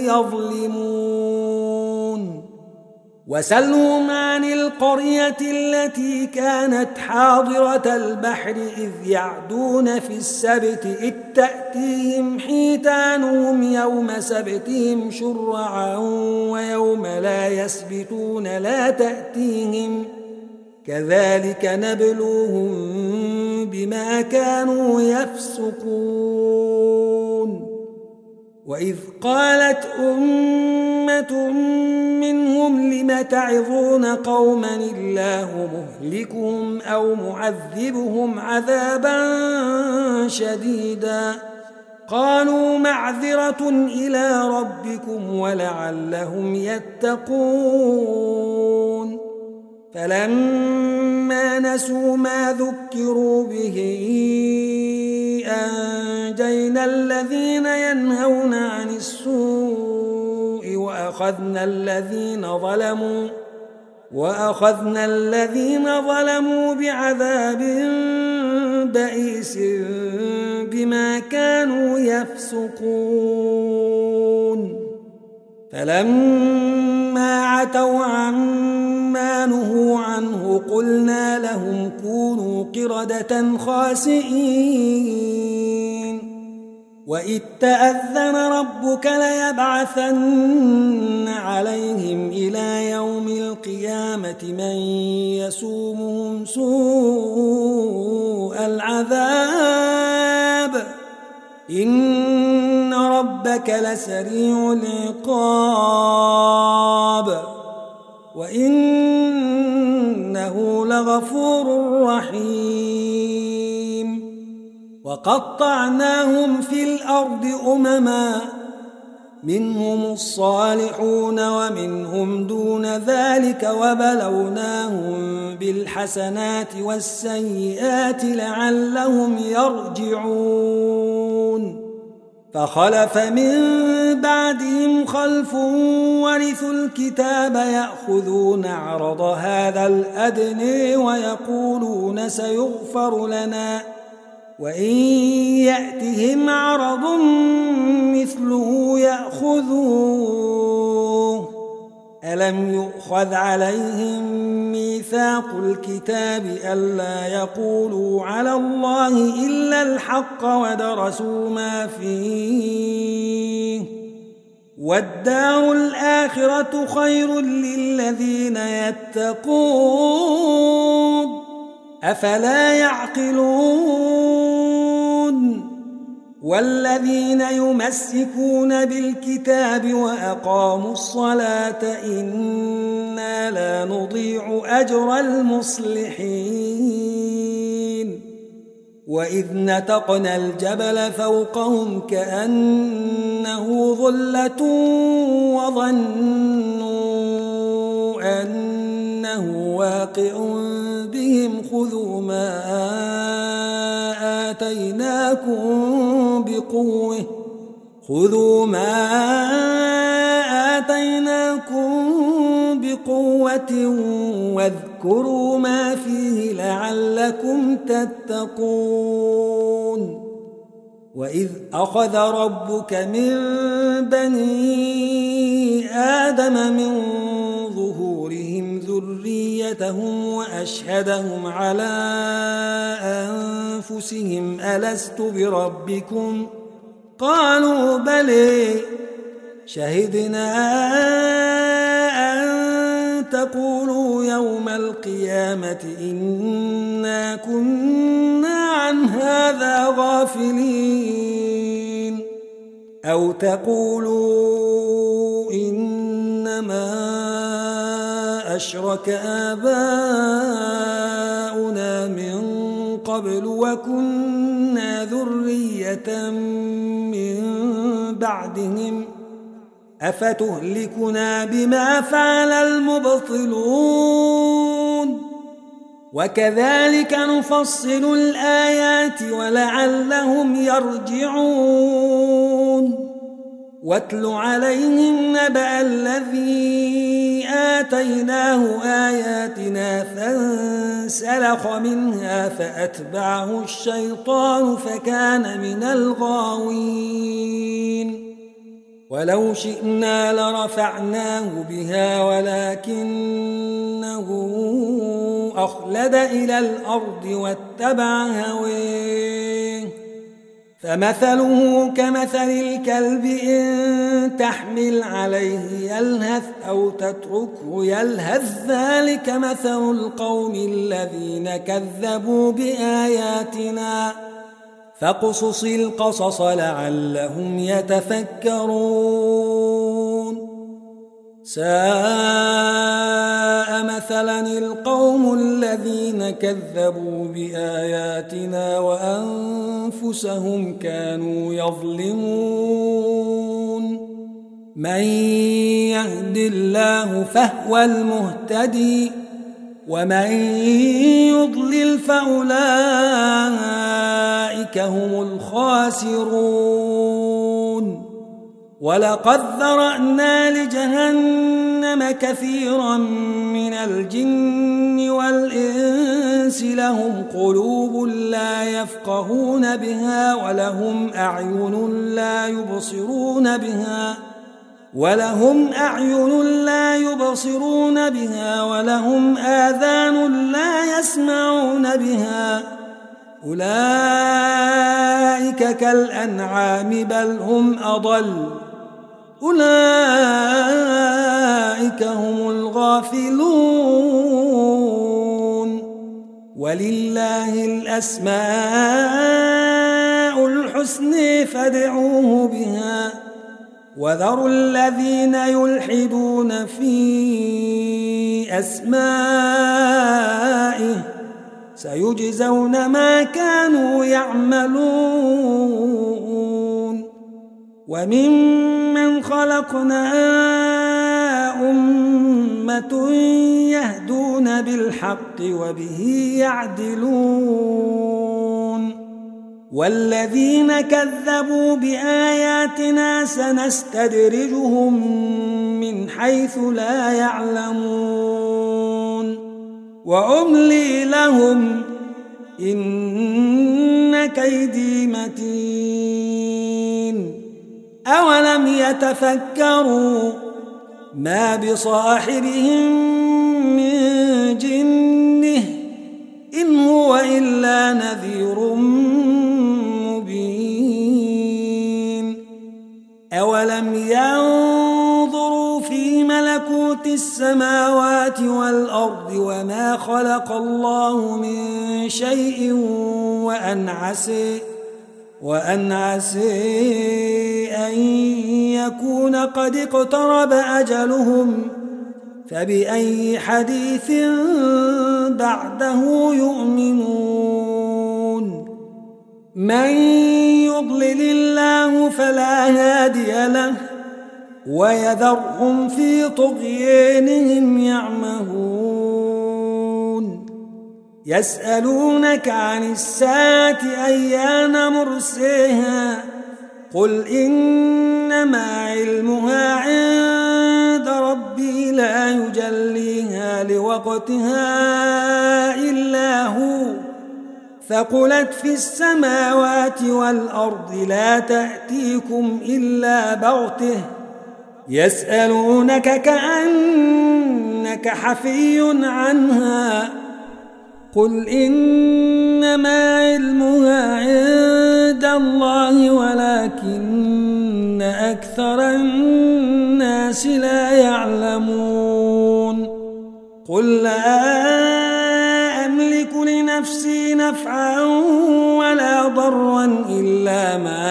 Speaker 1: يظلمون. وسلهم عن القرية التي كانت حاضرة البحر إذ يعدون في السبت إذ تأتيهم حيتانهم يوم سبتهم شرعا ويوم لا يسبتون لا تأتيهم كذلك نبلوهم بما كانوا يفسقون. وإذ قالت أمة منهم لم تعظون قوما الله مهلكهم أو معذبهم عذابا شديدا قالوا معذرة إلى ربكم ولعلهم يتقون. فلما نسوا ما ذكروا به أنجينا الذين ينهون عن السوء وأخذنا الذين ظلموا وأخذنا الذين ظلموا بعذاب بئيس بما كانوا يفسقون. فلما عتوا عما نهوا عنه قلنا لهم كونوا قردة خاسئين. وإذ تأذن ربك ليبعثن عليهم إلى يوم القيامة من يسومهم سوء العذاب إن ربك لسريع العقاب وإنه لغفور رحيم. وقطعناهم في الأرض أمما منهم الصالحون ومنهم دون ذلك وبلوناهم بالحسنات والسيئات لعلهم يرجعون فخلف من بعدهم خلف ورثوا الكتاب يأخذون عرض هذا الأدنى ويقولون سيغفر لنا وإن يأتهم عرض مثله يأخذوه ألم يؤخذ عليهم ميثاق الكتاب ألا يقولوا على الله إلا الحق ودرسوا ما فيه والدار الآخرة خير للذين يتقون أفلا يعقلون والذين يمسكون بالكتاب وأقاموا الصلاة إنا لا نضيع أجر المصلحين وإذ نتقنا الجبل فوقهم كأنه ظلة وظنوا أنه واقع بهم خذوا ما آتيناكم بقوة خذوا ما آتيناكم بقوة واذكروا ما فيه لعلكم تتقون وإذ أخذ ربك من بني آدم من ظهورهم ذريتهم وأشهدهم على أنفسهم ألست بربكم قالوا بلى شهدنا أن تقولوا يوم القيامة إنا كنا عن هذا غافلين أو تقولوا إنما أشرك آباؤنا من قبل وكنا ذرية من بعدهم أفتهلكنا بما فعل المبطلون وكذلك نفصل الآيات ولعلهم يرجعون واتل عليهم نبأ الذي آتيناه آياتنا فانسلخ منها فأتبعه الشيطان فكان من الغاوين ولو شئنا لرفعناه بها ولكنه أخلد إلى الأرض واتبع هويه فمثله كمثل الكلب إن تحمل عليه يلهث أو تتركه يلهث ذلك مثل القوم الذين كذبوا بآياتنا فاقصص القصص لعلهم يتفكرون ساء مثلا القوم الذين كذبوا بآياتنا وأنفسهم كانوا يظلمون من يهد الله فهو المهتدي ومن يضلل فأولئك هم الخاسرون ولقد ذرأنا لجهنم كثيرا من الجن والإنس لهم قلوب لا يفقهون بها ولهم أعين لا يبصرون بها ولهم أعين لا يبصرون بها ولهم آذان لا يسمعون بها أولئك كالأنعام بل هم أضل أولئك هم الغافلون ولله الأسماء الحسنى فادعوه بها وذروا الذين يلحدون في أسمائه سيجزون ما كانوا يعملون وممن خلقنا أمة يهدون بالحق وبه يعدلون والذين كذبوا بآياتنا سنستدرجهم من حيث لا يعلمون وأملي لهم إن كيدي متين أولم يتفكروا ما بصاحبهم من جنة إن هو إلا نذير مبين أولم ينظروا في ملكوت السماوات والأرض وما خلق الله من شيء وأن عسى وأن عسى أن يكون قد اقترب أجلهم فبأي حديث بعده يؤمنون من يضلل الله فلا هادي له ويذرهم في طغيانهم يعمهون يسألونك عن الساعة أيان مرساها قل إنما علمها عند ربي لا يجليها لوقتها إلا هو ثقلت في السماوات والأرض لا تأتيكم إلا بغته يسألونك كأنك حفي عنها قل إنما علمها عند الله ولكن أكثر الناس لا يعلمون قل لا أملك لنفسي نفعا ولا ضرا إلا ما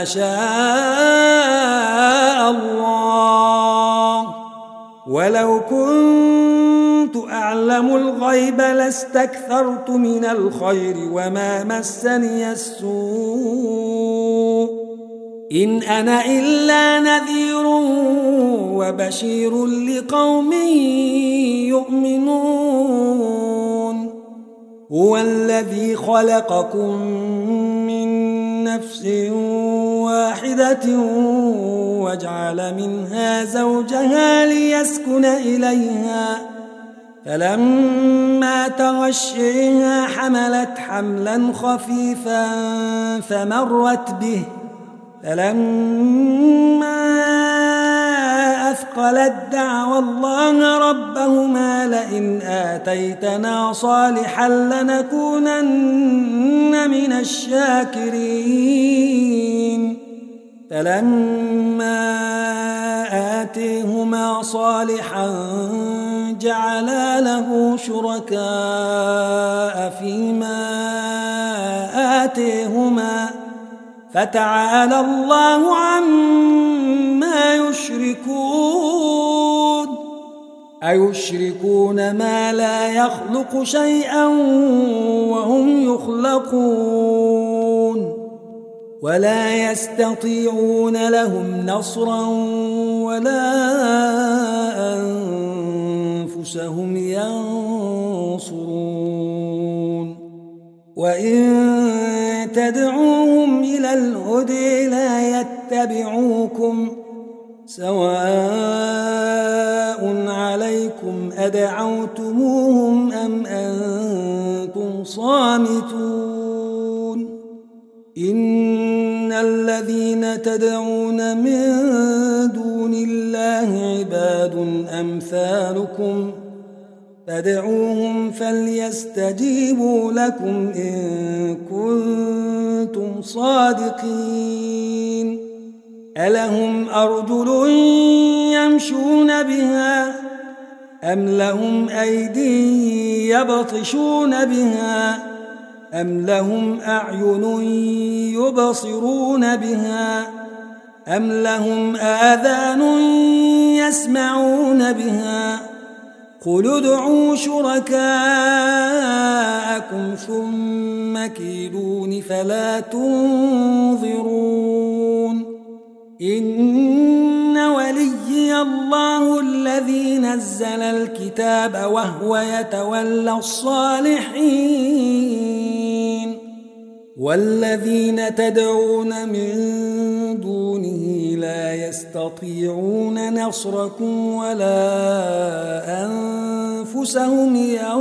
Speaker 1: شاء الله ولو كنت أعلم الغيب لاستكثرت من الخير وما مسني السوء إن أنا إلا نذير وبشير لقوم يؤمنون هو الذي خلقكم من نفس واحدة وجعل منها زوجها ليسكن إليها فلما تغشيها حملت حملا خفيفا فمرت به فلما أثقلت دعوا الله ربهما لئن آتيتنا صالحا لنكونن من الشاكرين فلما آتيهما صالحا جعلا له شركاء فيما آتيهما فتعالى الله عما يشركون أيشركون ما لا يخلق شيئا وهم يخلقون ولا يستطيعون لهم نصرا ولا أنفسهم ينصرون وإن تدعوهم إلى الهدى لا يتبعوكم سواء عليكم أدعوتموهم أم أنتم صامتون إن الذين تدعون من دون الله عباد أمثالكم فادعوهم فليستجيبوا لكم إن كنتم صادقين ألهم أرجل يمشون بها أم لهم أيدي يبطشون بها أم لهم أعين يبصرون بها أم لهم آذان يسمعون بها قل ادعوا شركاءكم ثم كيدون فلا تنظرون إن وليي الله الذي نزل الكتاب وهو يتولى الصالحين والذين تدعون من دونه لا يستطيعون نصركم ولا أنفسهم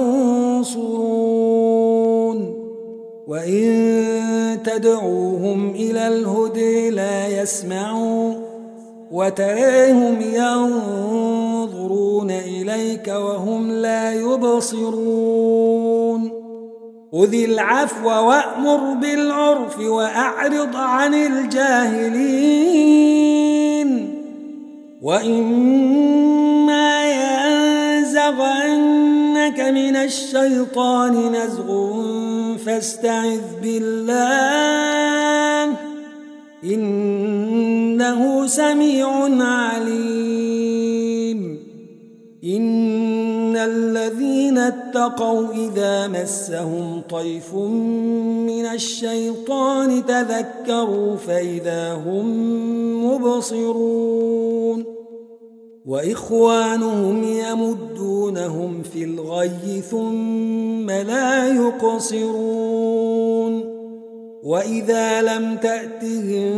Speaker 1: ينصرون وإن تدعوهم إلى الهدى لا يسمعوا وتراهم ينظرون إليك وهم لا يبصرون خذ العفو وأمر بالعرف وأعرض عن الجاهلين وإما ينزغنك من الشيطان نزغ فاستعذ بالله إنه سميع عليم إن الذين اتقوا إذا مسهم طيف من الشيطان تذكروا فإذا هم مبصرون وإخوانهم يمدونهم في الغي ثم لا يقصرون وإذا لم تأتهم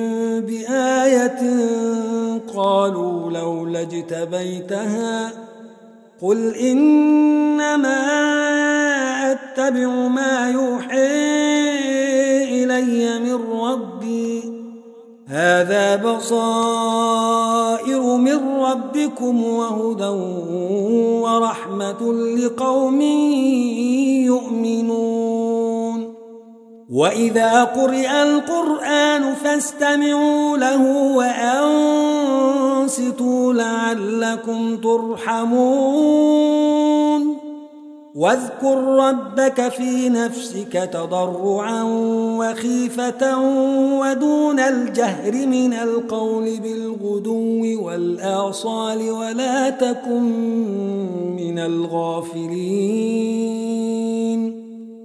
Speaker 1: بآية قالوا لولا اجتبيتها قل إنما أتبع ما يوحى إلي من ربي هذا بصائر من ربكم وهدى ورحمة لقوم يؤمنون وإذا قرئ القرآن فاستمعوا له وأنصتوا لعلكم ترحمون واذكر ربك في نفسك تضرعا وخيفة ودون الجهر من القول بالغدو والآصال ولا تكن من الغافلين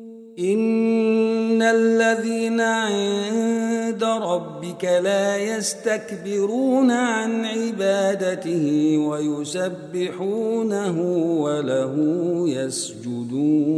Speaker 1: إن الذين عند ربك لا يستكبرون عن عبادته ويسبحونه وله يسجدون